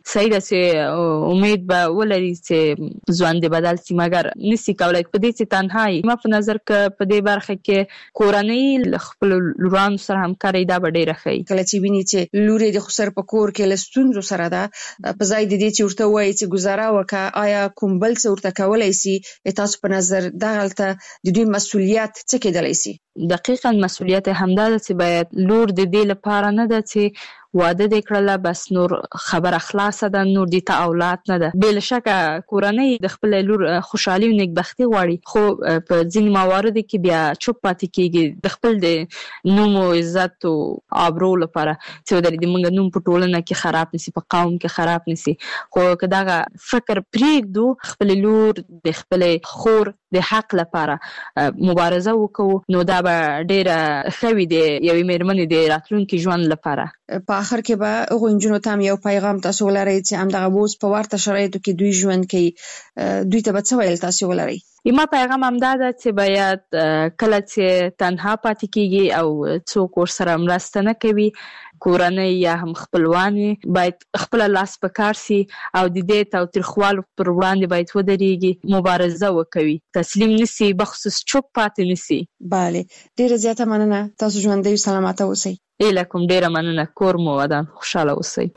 صحیح ده چې امید به ولري چې ژوند دې بدل شي، مګر نسی کولای په دې چې تنهایی ما په نظر کې په دې برخه کې کورنۍ خپل لورانو سره همکاري دا به ډېره ښه کله چې ویني چې لوري د خسر په کور کې لستونزو سره ده په ځای د دې چې ورته وایي چې گزاره وکړه آیا کوم بل څه ورته کولای شي تاسو په نظر دغلته د دوی مسؤلیت څه کېدلی شي؟ دقیقاً مسؤلیت همدا ده چې باید لور د دې لپاره نه ده چې واده دې کړله بس نور خبره خلاصه ده، نور دې ته اولاد نه ده. بې له شکه کورنۍ د خپل لور خوشحالي او نیکبختي غواړي، خو په ځینې مواردو کې بیا چوپ پاتې کېږي د خپل د نوم او عزت او آبرو لپاره چې ودرې د موږ نوم په ټولنه کې خراب نشي، په قوم کې خراب نشي. خو که دغه فکر پرېږدو خپل لور د خپل خور د حق لپاره مبارزه وکړو نو دا به ډېره ښه وي د یوې مېرمنې د راتلونکي ژوند لپاره. په آخر کې به هغو نجونو ته هم یو پیغام تاسو ولرئ چې همدغه اوس په ورته شرایطو کې دوی ژوند کوي، دوی ته به څه ویل تاسو ولرئ؟ ما پیغام همدا ده چې باید کله چې تنها پاتې کېږي او څوک ورسره مرسته نه کوي، کورنۍ یا هم خپلوانې باید خپل لاس په کار سي او د دې تاوتریخوالو پر وړاندې باید ودرېږي، مبارزه وکوي، تسلیم نسی، بخصوص چوپ پاتې نسی. بله، ډېره زیاته مننه، تاسو ژوندی سلامته اوسئ. ایله کوم ډېره مننه، کور مو ودان، خوشحاله اوسئ.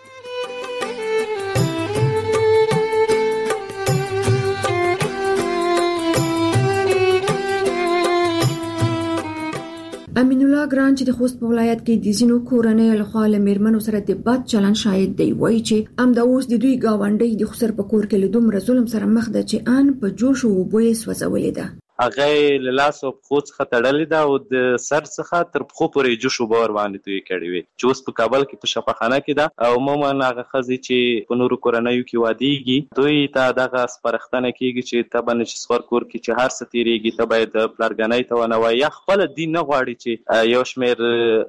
امین الله ګران چې د خوست په ولایت کې د ځینو کورنۍ لخوا له میرمنو سره د بد چلند شاید دی، وایي چې همدا اوس د دوی ګاونډۍ د خسر په کور کې له دومره ظلم سره مخ ده چې ان په جوش او اوبو یې سوځولې ده. هغه له لاس او پښو څخه تړلې ده او د سر څخه تر پښو پورې جوش اوبه ورباندې توی کړې وي چې اوس په کابل کې په شفاخانه کې ده. او عموما هغه ښځې چې په نورو کورنیو کې وادېږي دوی ته دغه سپارښتنه کېږي چې ته به نشسوار کور کې چې هر څه تېرېږي ته باید پلارګنۍ ته ونه وایي یا خپله دین نه غواړي چې یو شمېر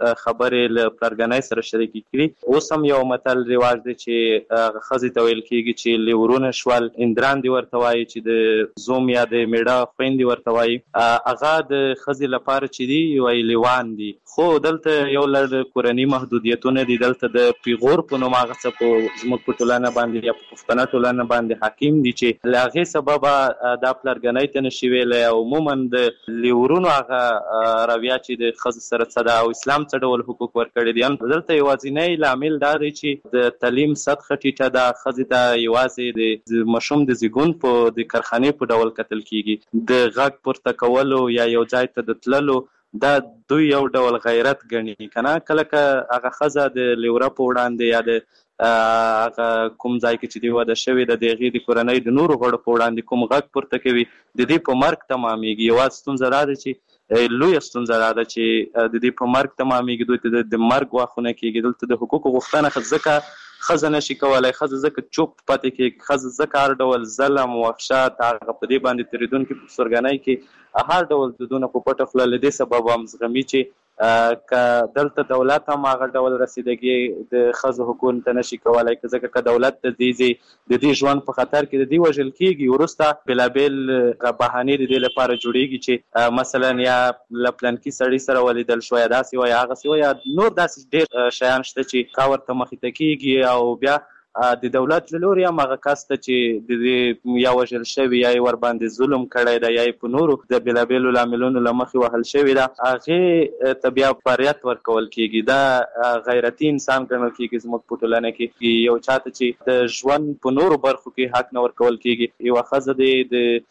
خبرې له پلارګنۍ سره شریکې کړي. اوس هم یو متل رواج دی چې هغه ښځې ته ویل کېږي چې لیورونه شول اندران دې ورته وایي چې د زوم یا د میړه خویندې ورتوي هغه د ښځې لپاره چې دی وایي لیوان دي. خو دلته یو لړ کورني محدودیتونه دي، دلته د پیغور په نوم هغه څه په زموږ په ټولنه باندې یا په پښتنه ټولنه باندې حاکم دي چې له هغې سببه دا پلارګنۍ ته نشي ویلی او عموما د لیورونو هغه رویه چې د ښځو سره څه ده او اسلام څه ډول حقوق ورکړي دي. دلته یوازینی لامل دا دی چې د تعلیم سطحه ټیټه ده، ښځې ته یوازې د ماشوم د زیږون په د کارخانې په ډول کتل کېږي، د غږ پورته کولو یا یو ځای ته د تللو دا دوی یو ډول غیرت ګڼي کنه. کله که هغه ښځه د لیوره په وړاندې یا د هغه کوم ځای کې چې دی واده شوې ده د هغې د کورنۍ د نورو غړو په وړاندې کوم غږ پورته کوي د دې په مرګ تمامېږي. یوازې ستونزه دا ده چې لویه ستونزه دا ده چې د دې په مرګ تمامېږي، دوی ته د مرګ واخونه کېږي. دلته د حقوقو غوښتنه ځکه ښځه نشي کولی، ښځه ځکه چوپ پاتې کېږي، ښځه ځکه هر ډول ظلم وحشت هغه په دې باندې تېرېدونکي په سورګنۍ کې هر ډول دودونه په پټه خوله له دې سبب هم زغمي چې که دلته دولت هم هغه ډول رسیدګي د ښځو حقوقو ته نشي کولی، ځکه که دولت د دې ژوند په خطر کې د دې وژل کېږي وروسته بېلابېل بهانې د دې لپاره جوړېږي چې مثلا یا له پلانکي سړي سره ولیدل شو یا داسې وایي هغسې وایي یا نور داسې ډېر شیان شته چې کا ورته مخې ته کېږي او بیا د دولت له لوري هم هغه کس ته چې د دې یا وژل شوي یا یې ورباندې ظلم کړی ده یا یې په نورو د بېلابېلو لاملونو له مخې وهل شوي ده هغې ته بیا بریت ورکول کېږي. دا غیرتي انسان ګڼل کېږي زموږ په ټولنه کې. یو چا ته چې د ژوند په نورو برخو کې حق نه ورکول کېږي، یوه ښځه دی د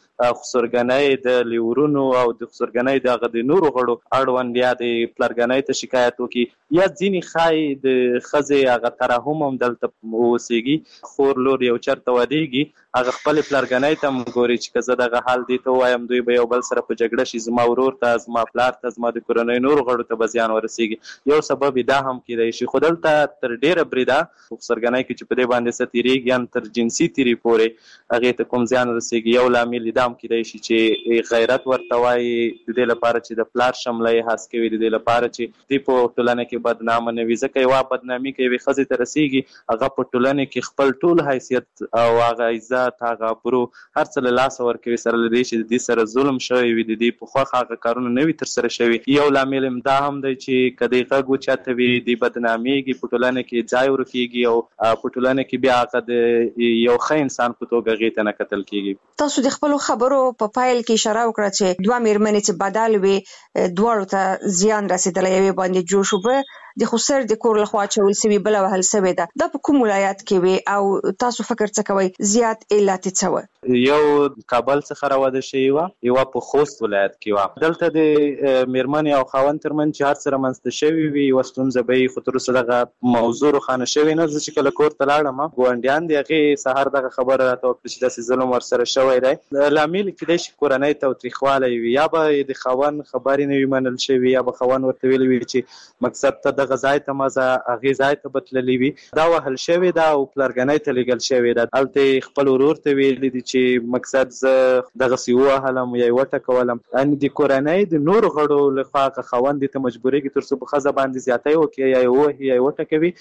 خسرګنۍ د لیورونو او د خسرګنۍ د هغه د نورو غړو اړوند یا د پلارګنۍ ته شکایت وکړي یا ځینې ښایي د ښځې هغه ترحم هم دلته اوسېږي. خور لور یو چېرته ودېږي هغه خپلې پلارګنۍ ته هم ګوري چې که زه دغه حال دې ته ووایم دوی به یو بل سره په جګړه شي، زما ورور ته زما پلار ته زما د کورنۍ نورو غړو ته به زیان ورسېږي. یو سبب دا هم کېدی شي. خو دلته تر ډېره بریده خسرګنۍ کې چې په دې باندې څه تېرېږي هم تر جنسي تېري پورې هغې ته کوم زیان رسېږي. یو لامل دا هم کېدی شي چې غیرت ورته وایي د دې لپاره چې د پلار شمله یې هڅ کوي، د دې لپاره چې دوی په ټولنه کې بدنامه نه وي. ځکه یوه بدنامي که یوې ښځې ته رسېږي هغه په ټولنه کې خپل ټول حیثیت او هغه عزت عزت هغه برو هر څه له لاس ورکوي سره لدی چې د دې سره ظلم شوی وي د دې په خوا هغه کارونه نه وي تر سره شوی. یو لامل دا هم دی چې کدی غږ وچاته وي د بدناميږي په ټولنه کې ځای ورکیږي او په ټولنه کې بیا هغه د یو ښه انسان په توګه غیته نه کتل کیږي. تاسو د خپل خبرو په پایل کې اشاره وکړه چې دوه میرمنې چې بدل وي دواړو ته زیان رسیدلی یوې باندې جوړ شو به د خسر د کور لخوا چول سوي بل وهل سوي ده. دا په کوم ولایت کې وي او تاسو فکر څه کوئ زیات علت څه و؟ یو کابل څخه راوده شوی و، یو په خوست ولایت کې و. دلته د میرمنې او خاوند ترمنځ چې هر څه رامنځته شوي وي یوه ستونزه به یې خو تر اوسه دغه موضوع روښانه شوې نه. زه چې کله کور ته لاړم ګاونډیان د هغې سهار دغه خبره راته وکړه چې داسې ظلم ورسره شوی دی. لامل کیدای شي کورنۍ تاوتریخوالی وي، یا به د خاوند خبرې نه وي منل شوي، یا به خاوند ورته ویلي وي چې مقصد ته دغه ځای ته مزه هغې ځای ته به تللي وي. دا وهل شوې ده او پلرګنۍ ته لیږل شوې ده. هلته خپل ورور ته ویلي دي چې مقصد زه دغسې ووهلم یا یې وټکولم. یعنې د کورنۍ د نورو غړو لخوا هغه خاوند دې ته مجبورېږي تر څو په ښځه باندې زیاتی وکړي یا یې ووهي یا یې وټکوي،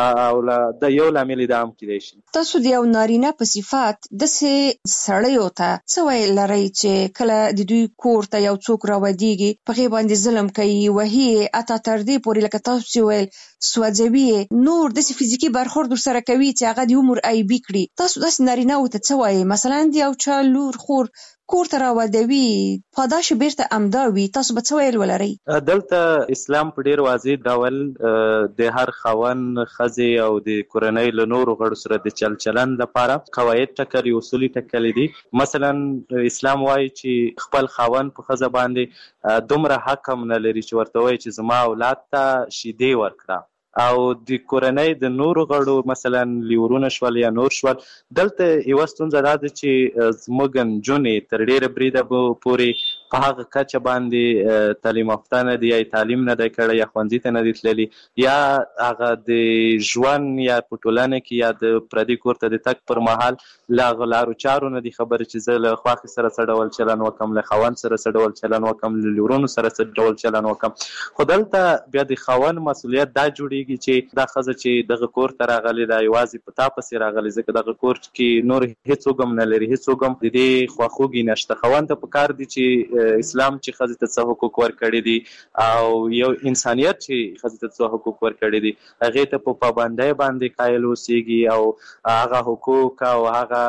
او د یو لامل دا هم کیدای شي. تاسو د یو نارینه په صفت داسې سړیو ته څه ویل لرئ چې کله د دوی کور ته یو څوک راودیږي په هغې باندې ظلم کوي، وهي حتی تر دې پورې لکه تاسو چې ویل سوځوي، نور داسې فزیکي برخورد ورسره کوي چې هغه د عمر عیبي کړي. تاسو داسې نارینه‌وو ته څه وایئ؟ مثلا د یو چا لور خور کور ته راودوي پاداش بیرته امدا وي، تاسو به څه ویل ولرئ؟ دلته اسلام په ډېر واضح ډول د هر خاوند ښځې او د کورنۍ له نورو غړو سره د چل چلند لپاره قواعد ټاکلي، اصول ټاکلي دي. مثلا اسلام وایي چې خپل خاوند په ښځه باندې دومره حق هم نه لري چې ورته وایي چې زما اولاد ته شیدې ورکړه. او د کورنۍ د نورو غړو مثلا لیورونه شول یا نور شول، دلته یوه ستونزه دا ده چې زموږ نجونې تر ډېره بریده پورې په هغه کچه باندې تعلیم یافته نه دي، یا تعلیم نه دی کړی، یا ښوونځي ته نه دي تللي، یا هغه د ژوند یا په ټولنه کې یا د پردي کور ته د تګ پر مهال له هغه لارو چارو نه دي خبرې چې زه له خوښې سره څه ډول چلن وکړم، له خاوند سره څه ډول چلن وکړم، له لیورونو سره څه ډول چلن وکړم. خو دلته بیا د خاوند مسؤلیت دا جوړېږي چې دا ښځه چې دغه کور ته راغلې ده یوازې په تا پسې راغلې، ځکه دغه کور کې نور هېڅوک هم نه لري، هېڅوک هم د دې خواخوږي نشته. خاوند ته پکار دي چې اسلام چې ښځې ته څه حقوق ورکړي دي او یو انسانیت چې ښځې ته څه حقوق ورکړي دي هغې ته په پابندۍ باندې قایل اوسېږي، او هغه حقوق او هغه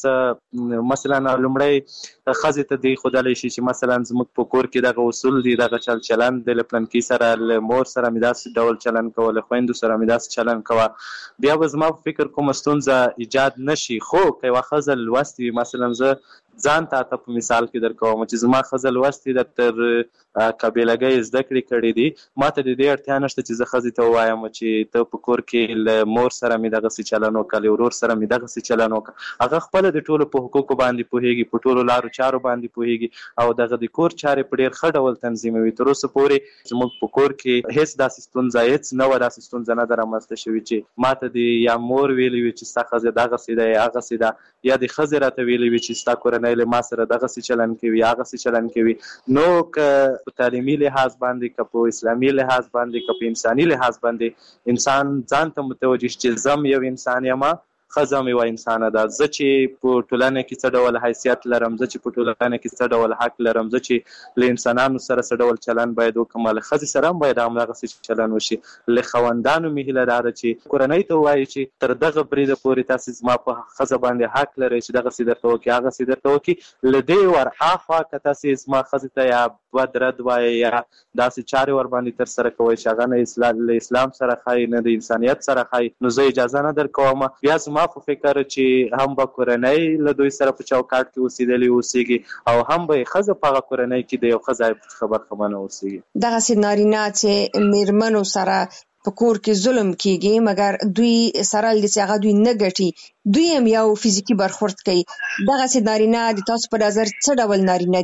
څه مثلا لومړی ښځې ته دی ښودلی شي چې مثلا زموږ په کور کې دغه اصول دي، دغه چل چلند دی، له پلنکي سره له مور سره مې داسې ډول چلن کوه، له خویندو سره مې داسې چلن کوه. بیا به زما په فکر کومه ستونزه ایجاد نشي. خو که یوه ښځه لوستې وي، مثلا زه ځان ته په مثال کې در کوم چې زما ښځه لوستې ده، تر قابلګۍ زده کړې کړې دي، ما ته د دې اړتیا نشته چې زه ښځې ته ووایم چې ته په کور کې له مور سره مې دغسې چلن وکړه، له ورور سره مې دغسې چلن وکړه. هغه خپله د ټولو په حقوقو باندې پوهېږي، په ټولو لارو چارو باندې پوهېږي، او دغه د کور چارې په ډېر ښه ډول تنظیموي. تر اوسه پورې زموږ په کور کې هېڅ داسې ستونزه داسې ستونزه نه ده رامنځته شوې چې ما ته د یا مور ویلي وي چې ستا ښځه دغسې ده یا هغسې ده، یا د ښځې راته ویلي وي چې ستا کورنۍ له ما سره دغسې چلن کوي یا هغسې چلن کوي. نو که په تعلیمي لحاظ باندې، که په اسلامي لحاظ باندې، که په انساني لحاظ باندې انسان ځان ته متوجه شي چې زه یو انسان یم، ښځه مې یوه انسانه ده، زه چې په ټولنه کې څه ډول حیثیت لرم، زه چې په ټولنه کې څه ډول حق لرم، زه چې له انسانانو سره څه ډول چلن باید وکړم، له ښځې سره هم باید همدغسې چلن وشي. له خاوندانو مې هیله دا ده چې کورنۍ ته ووایي چې تر دغه بریده پورې تاسې زما په ښځه باندې حق لرئ چې دغسې درته وکړي، هغسې درته وکړي. له دې ورهاخوا که تاسې زما ښځې ته یا بد رد وایي یا داسې چارې ورباندې ترسره کوئ چې هغه نه له اسلام سره ښایي، نه د انسانیت سره ښایي، نو زه اجازه نه درکوم. بیا زما په فکر چې هم به کورنۍ له دوی سره په چوکاټ کې اوسېدلې اوسېږي، او هم به یې ښځه په هغه کورنۍ کې د یو ښه ځای څخه برخمنه اوسېږي. دغسې نارینه چې میرمنو سره په کور کې ظلم کیږي مګر دوی سره لدې چې هغه دوی نه ګټي، دوی هم یو فزیکي برخورد کوي، دغسې نارینه د تاسو په نظر څه ډول نارینه دي؟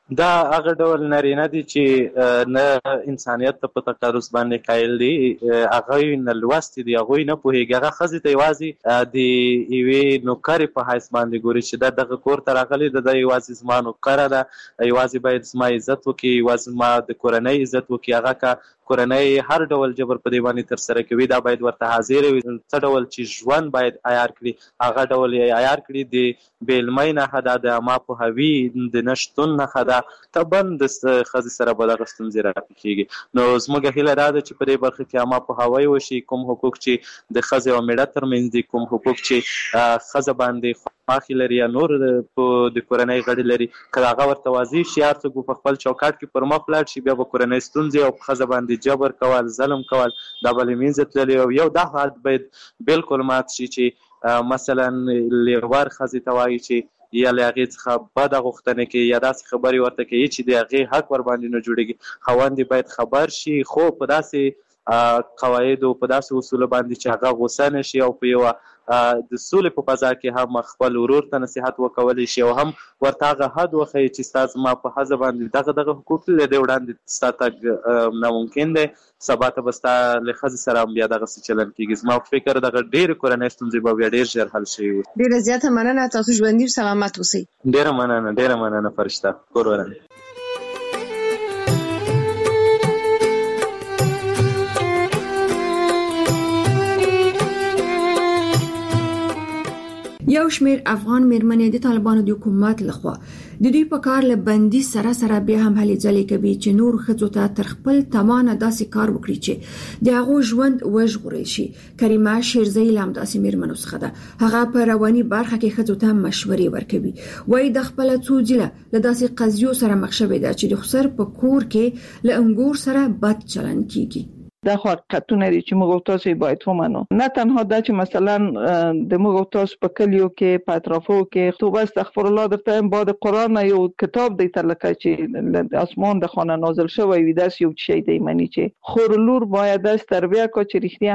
دا هغه ډول نارینه دي چې نه انسانیت ته په تقرص باندې قایل دي، هغه نه لوستي دي، هغه نه پوهیږي، هغه ښځې ته یوازې د یوې نوکرې په حیث باندې ګوري چې دا دغه کور ته راغلې ده، د یوازې زما نوکره ده، یوازې باید زما عزت وکړي، یوازې زما د کورنۍ عزت وکړي. هغه که کورنۍ هر ډول جبر په دې باندې ترسره کوي، دا باید ورته حاضر وي. څه ډول چې ژوند باید عیار کړي هغه ډول یې عیار کړي. د بېلمۍ نښه ده، د عامه پوهاوي د نه شتون نښه ده، طبعا د ښځې سره به دغه ستونزې راپېښېږي. نو زموږ هیله دا ده چې په دې برخه کې عامه پوهاوی وشي، کوم حقوق چې د ښځې او مېړه ترمنځ دي، کوم حقوق چې ښځه باندې خواخې لري یا نور د کورنۍ غړي لري، که هغه ورته واضح شي، هر څوک په خپل چوکاټ کې پر مخ ولاړ شي، بیا به کورنۍ ستونزې او په ښځه باندې جبر کول، ظلم کول، دا به له منځه تللي. او یو دا حالت باید بالکل مات شي چې مثلا لیوار ښځې ته وایي چې یا له هغې څخه بده غوښتنه کوي یا داسې خبرې ورته کوي چې د هغې حق ورباندې نه جوړېږي. خاوند باید خبر شي، خو په داسې قواعدو په داسې اصولو باندې چې هغه غوسه نه شي، او په یوه د سولې په فضا کې هم خپل ورور ته نصیحت وکولی شي، او هم ورته هغه حد وښیي چې ستا زما په ښځه باندې دغه حقوق له دې وړاندې ستا تګ ناممکن دی، سبا ته به ستا له ښځې سره هم بیا دغسې چلن کېږي. زما په فکر دغه ډېرې کورنۍ ستونزې به بیا ډېر ژر حل شوي وي. ډېره زیاته مننه، تاسو ژوندي سلامت اوسئ. ډېره مننه فرشته، کور وران. یو شمیر افغان میرمنې د طالبانو د حکومت لخوا د دوی په کار له بندي سره بیا هم هلې ځلې کوي چې نور ښځو ته تر خپل توانه داسې کار وکړي چې د هغو ژوند وژغورل شي. کریمه شیرزی له همداسې میرمنو څخه ده. هغه په رواني برخه کې ښځو ته مشورې ورکوي. وایي د خپله څو ځله له داسې قضیو سره مخ شوې ده چې د خسر په کور کې له انګور سره بد چلن کیږي. دا خو حقیقتونه دي چې موږ تاسو باید ومنو. نه تنها دا چې مثلا د موږ تاسو په کلیو کې په اطرافو کې توبه استغفر الله درته بعد قرآن یو کتاب دی تر لکه چې اسمان د خانه نازل شوی وي، داس یو شی دی منی چې خور لور باید داس تربیه کو چې رښتیا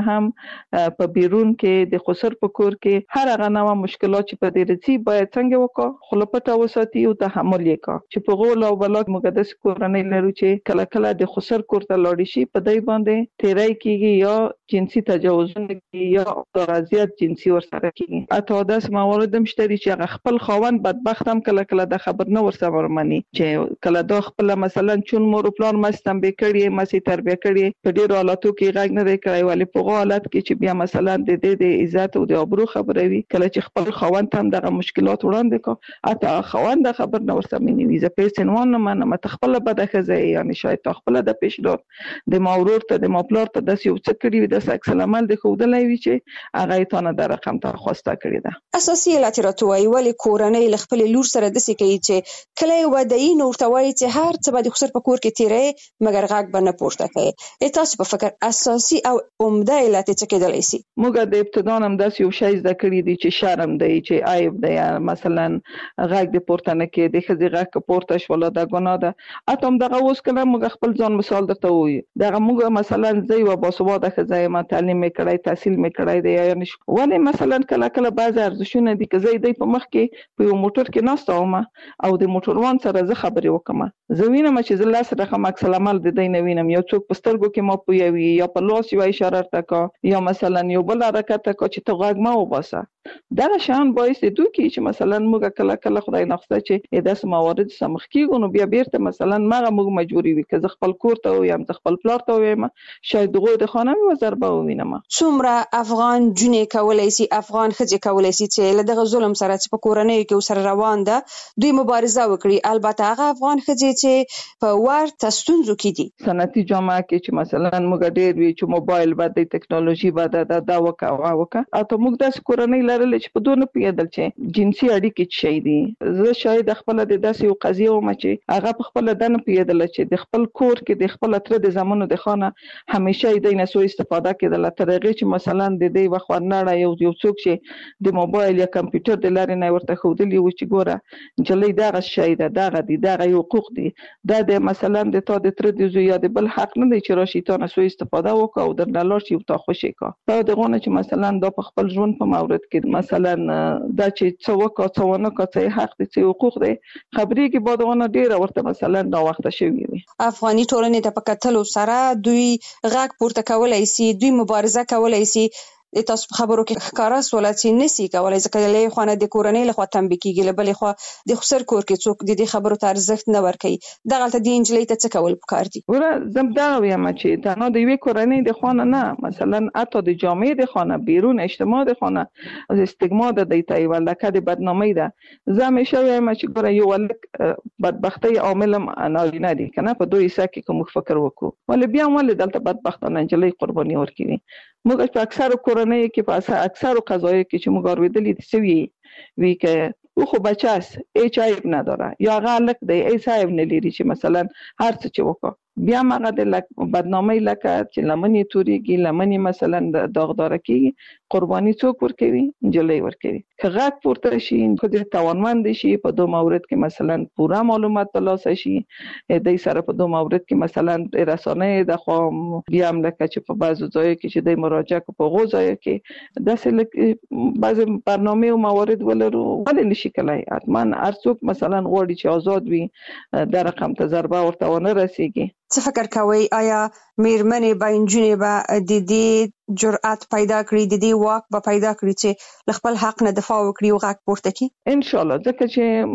هم په بیرون کې د خسر په کور کې هر هغه نوع مشکلات چې په دې رځي باید څنګه وکړو، خلپټه وساتي او تحمل یې کا چې په غول او بلاک مقدس کورنۍ لرو چې کله کله د خسر کور ته لاړ شي په دای باندې تیرای کیږي یا جنسي تجاوزونه کیږي یا اذیت جنسي ورسره کیږي. اته داس موارد مشتري چې هغه خپل خاوند بدبخت هم کله کله د خبر نه ورسره ورمني چې کله دا خپل مثلا چون مور پلان مستم به کړي مسي تربیه کړي په ډیرو حالاتو کې غږ نه دی کړی، ولی په حالت کې چې بیا مثلا د عزت او د ابرو خبره وي، کله چې خپل خاوند هم دغه مشکلات وړاندې کو اته خاوند خبر نه ورسره مني ویزه پیسنوان نه منه متخپل بده خزه یعنی شاید خپل د پیشدار د مورور ته د مپلار ته د یو څه کړی د سکس عمل د خودلای وی چې هغه ته نه د رقم ته خواسته کړی ده. اساسي لاتراتوي ولی کورنۍ ل خپل لور سره د سې کوي چې کله ودی نور توای چې هر څه به د خسر په کور کې تیرې مګر غاګ بنه پورته کوي. تاسو په فکر اساسي او عمده علت څه کېدلی سي؟ موږ د ابتدا هم د یو شی زده کړی دی چې شرم دی چې عیب دی، مثلا غاګ د پورته نه کې د خزي غاګ پورته شول د ګناه ده. اته هم دغه اوس کله موږ خپل ځان مثال درته وایي دغه موږ مثلا زی و باسواده خزای ما تعلیم میکړای تحصیل میکړای دی یعنی ولی مثلا کله کله بعض ارزښونه دي که زی دی په مخ کې په یو موټر کې ناستوم او د موټروان سره زه خبرې وکم زه وینم چې زه لاس رقم عکس العمل د دې نه وینم، یو څوک په سترګو کې ما پویوي یا په لاس یو اشاره تکا یا مثلا یو بل حرکت تکا چې ته غږ ما وباسه. دا شان باعث دوی کې چې مثلا موږ کله کله خدای نخسته چې داس موارد سمخ کیږي نو بیا بیرته مثلا موږ مجبوری وي که زه خپل کور ته یم زه خپل پلار ته یم شاید دغه د خانم وزر به وینم. څومره افغان جنې کولای سي افغان ښځې کولای سي چې له دغه ظلم سره چې په کورنۍ کې سره روان ده دوی مبارزه وکړي؟ البته هغه افغان ښځې چې په ورته ستونزو کې دي صنعتي جامعه کې چې مثلا موږ ډېر وی چې موبایل باندې ټکنالوژي باندې دا وکا اته موږ د کورنۍ لرل چې په دونه پیدل چې جنسي اړیکې شي دي. زه شاید خپل د داسې یو قضیه وم چې هغه په خپل دنه پیدل چې د خپل کور کې د خپل تر د زمانو د خانه همیشه د نه سو استفاده کېدل تر هغه چې مثلا د دې وخت ورنړه یو څوک چې د موبایل یا کمپیوټر د لارې نه ورته خودلی و چې ګوره جلې دغه شی ده دغه دي دغه حقوق دي دا د مثلا د تا د تر د زو یا د بل حق نه دی چې راشي تا نه سو استفاده وکاو در نه لاړ شي او تا خوشی کا په دغه چې مثلا دا په خپل ژوند په مورد کې مثلا دا چې څوک څونه کوي حق دي چې حقوق دي خبرې کې بادونه ډیره ورته مثلا دا وخت شوی وي. افغاني ټولنې ته پکتلو سره دوی غږ پورته کولای شي، دوی مبارزه کولای شي. تاسو په خبرو کې ښکارا سوال چې نسی کولای ځکه له خو نه د کورنۍ له خوا تنبیه کیږي، له بلې خو د خسر کور کې څوک د دې خبرو ته ارزښت نه ورکوي. دغه ته د انجلۍ ته څه کول پکار دي؟ ورا زم دا وایم چې دا نو د وی کورنۍ د خونه نه مثلا اته د جامعې د خونه بیرون اجتماع د خونه از استګما د دیتای ولکه د بدنامي ده. زه همیشه وایم چې ګوره یو ولک بدبختی عامل نارینه دي کنه په دوی حصہ کې کوم فکر وکړو ولې بیا ولې دلته بدبختانه انجلۍ قرباني ورکوي. موږ په اکثر کورنۍ کې په اکثر قضایي کې چې موږ اوریدلې دي سوي وی که او خو بچاس ایچ آی نه داره یا غلط دی ایچ آی نه لري چې مثلا هر څه چې وکړه بیا مغه د بدنامي لکه چې لمنې توريږي لمنې مثلا داغدار کیږي قرباني څوک ورکوي؟ انجلۍ ورکوي. که غږ پورته شي خو د توانمند شي په دوه مورد کې مثلا پوره معلومات ترلاسه شي د سره په دوه مورد کې مثلا رسانه د خو بیا هم لکه چې په بعضو ځایو کې چې د مراجعه په غوځایو کې داسې بعض برنامه او موارد ولرو ولې نشي کولای. حتما هر څوک مثلا غواړي چې آزاد وي د رقم تجربه ورته ونه رسیږي. څه فکر کوي آیا میرمنې با انجونې با د دې جرأت پیدا کړي، د دې واک به پیدا کړي چې خپل حق نه دفاع وکړي او غږ پورته کړي؟ ان شاء الله. ځکه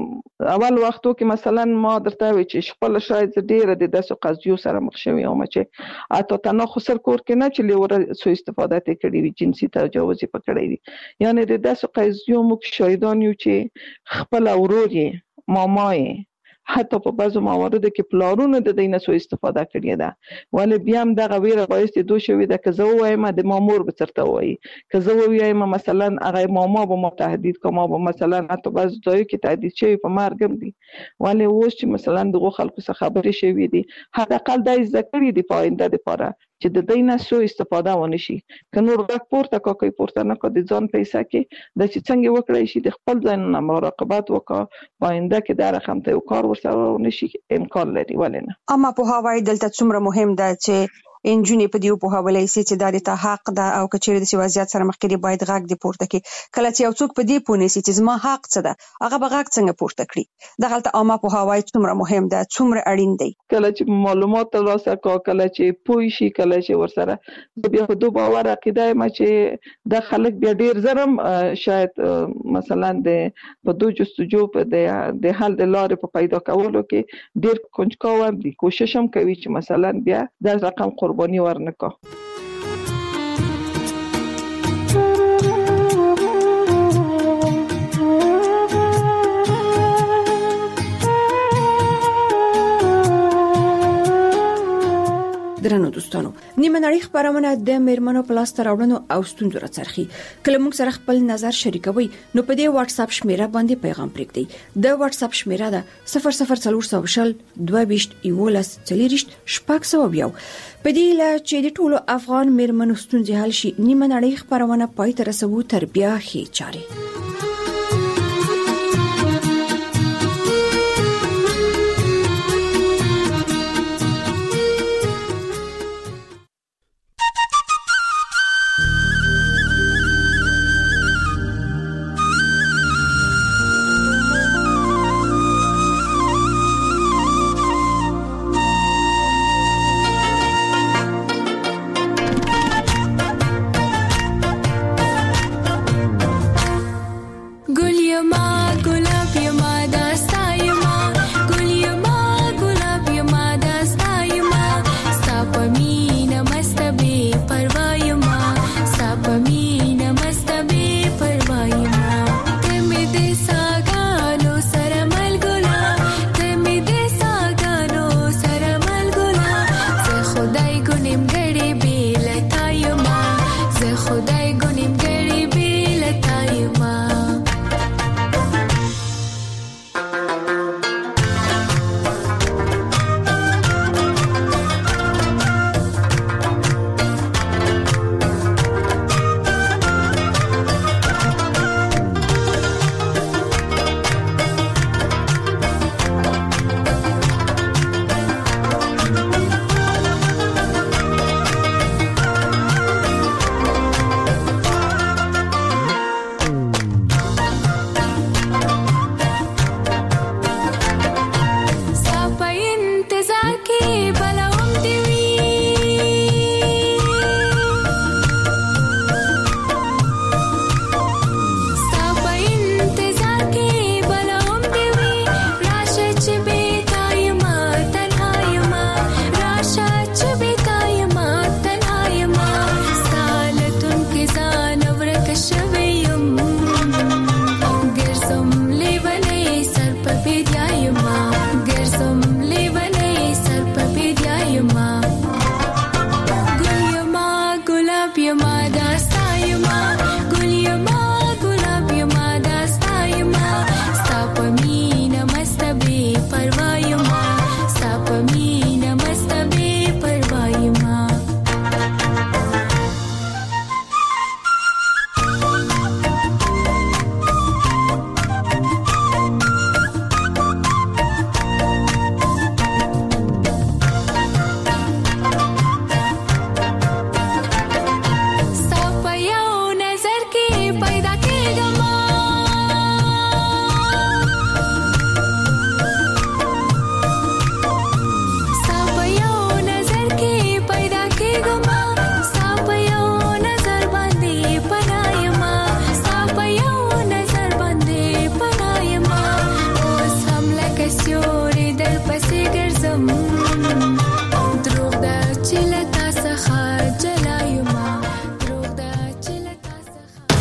چې اول وختو کې مثلا ما درته وی چې خپل شاید ډیره د داسې قضیو سره مخ شوی او چې اته تنه خسر کور کې نه چې لور سو استفاده کړي وي جنسي تجاوز پکړي وي یعنی د داسې قضیو موږ شاهدان یو چې خپل اوروري مامای حتی په بعضو مواردو کې پلارونو د دینه سو استفاده کړی ده ولې بیا هم دغه ویره بایسته دوه شوی ده که زه وایم د مامور به ترته وایي که زه وایم مثلا هغه ماما به ما تهدید کوم به مثلا حتی بعض ځایو کې تهدید شوی په مرګم دي ولې اوس چې مثلا دغه خلکو څخه خبرې شوی دي حداقل د ذکرې دی پاینده لپاره چې د دینه سو استفاده ونه شي که نور غږ پورته کوي پورته نه کوي ځان پیسې کې د چې څنګه وکړای شي د خپل ځان نه مراقبت وکړه پاینده کې د رقم ته کار ورسره نشي امکان لري ولې نه. اما په هواي دلته څومره مهم ده چې انجونې په دیو په حواله سي چې د ته حق ده او کچېره د وضعیت سره مخ کې باید غږ دی پورته کې کله چې یو څوک په دې پونه سي چې زما حق څه ده هغه به غږ څنګه پورته کړي. دغه ته اما په هواي څومره مهم ده څومره اړین دی کله چې معلومات ترلاسه کله چې پوي شي کله چې ورسره بیا په دوه باور عقیده ما چې د خلک بیا ډیر زرم شاید مثلا د په دوه جستجو په د حل د لارې په پیدا کولو کې ډیر کنجکاو دي کوشش هم کوي چې مثلا بیا د رقم قربانی ورنکا. درنو دوستانو نیمه نړۍ خبرونه د میرمنو پلاس تراوړنو او ستونزو راڅرخي کله موږ سره خپل نظر شریکوي نو په دې واتس اپ شمیره باندې پیغام پرېږدئ. د واتس اپ شمیره ده 00400 22 11 40 شپږ په دې لا چې د ټولو افغان میرمنو ستونزې حل شي نیمه نړۍ خبرونه پای ته رسوي تر بیا هي چاري.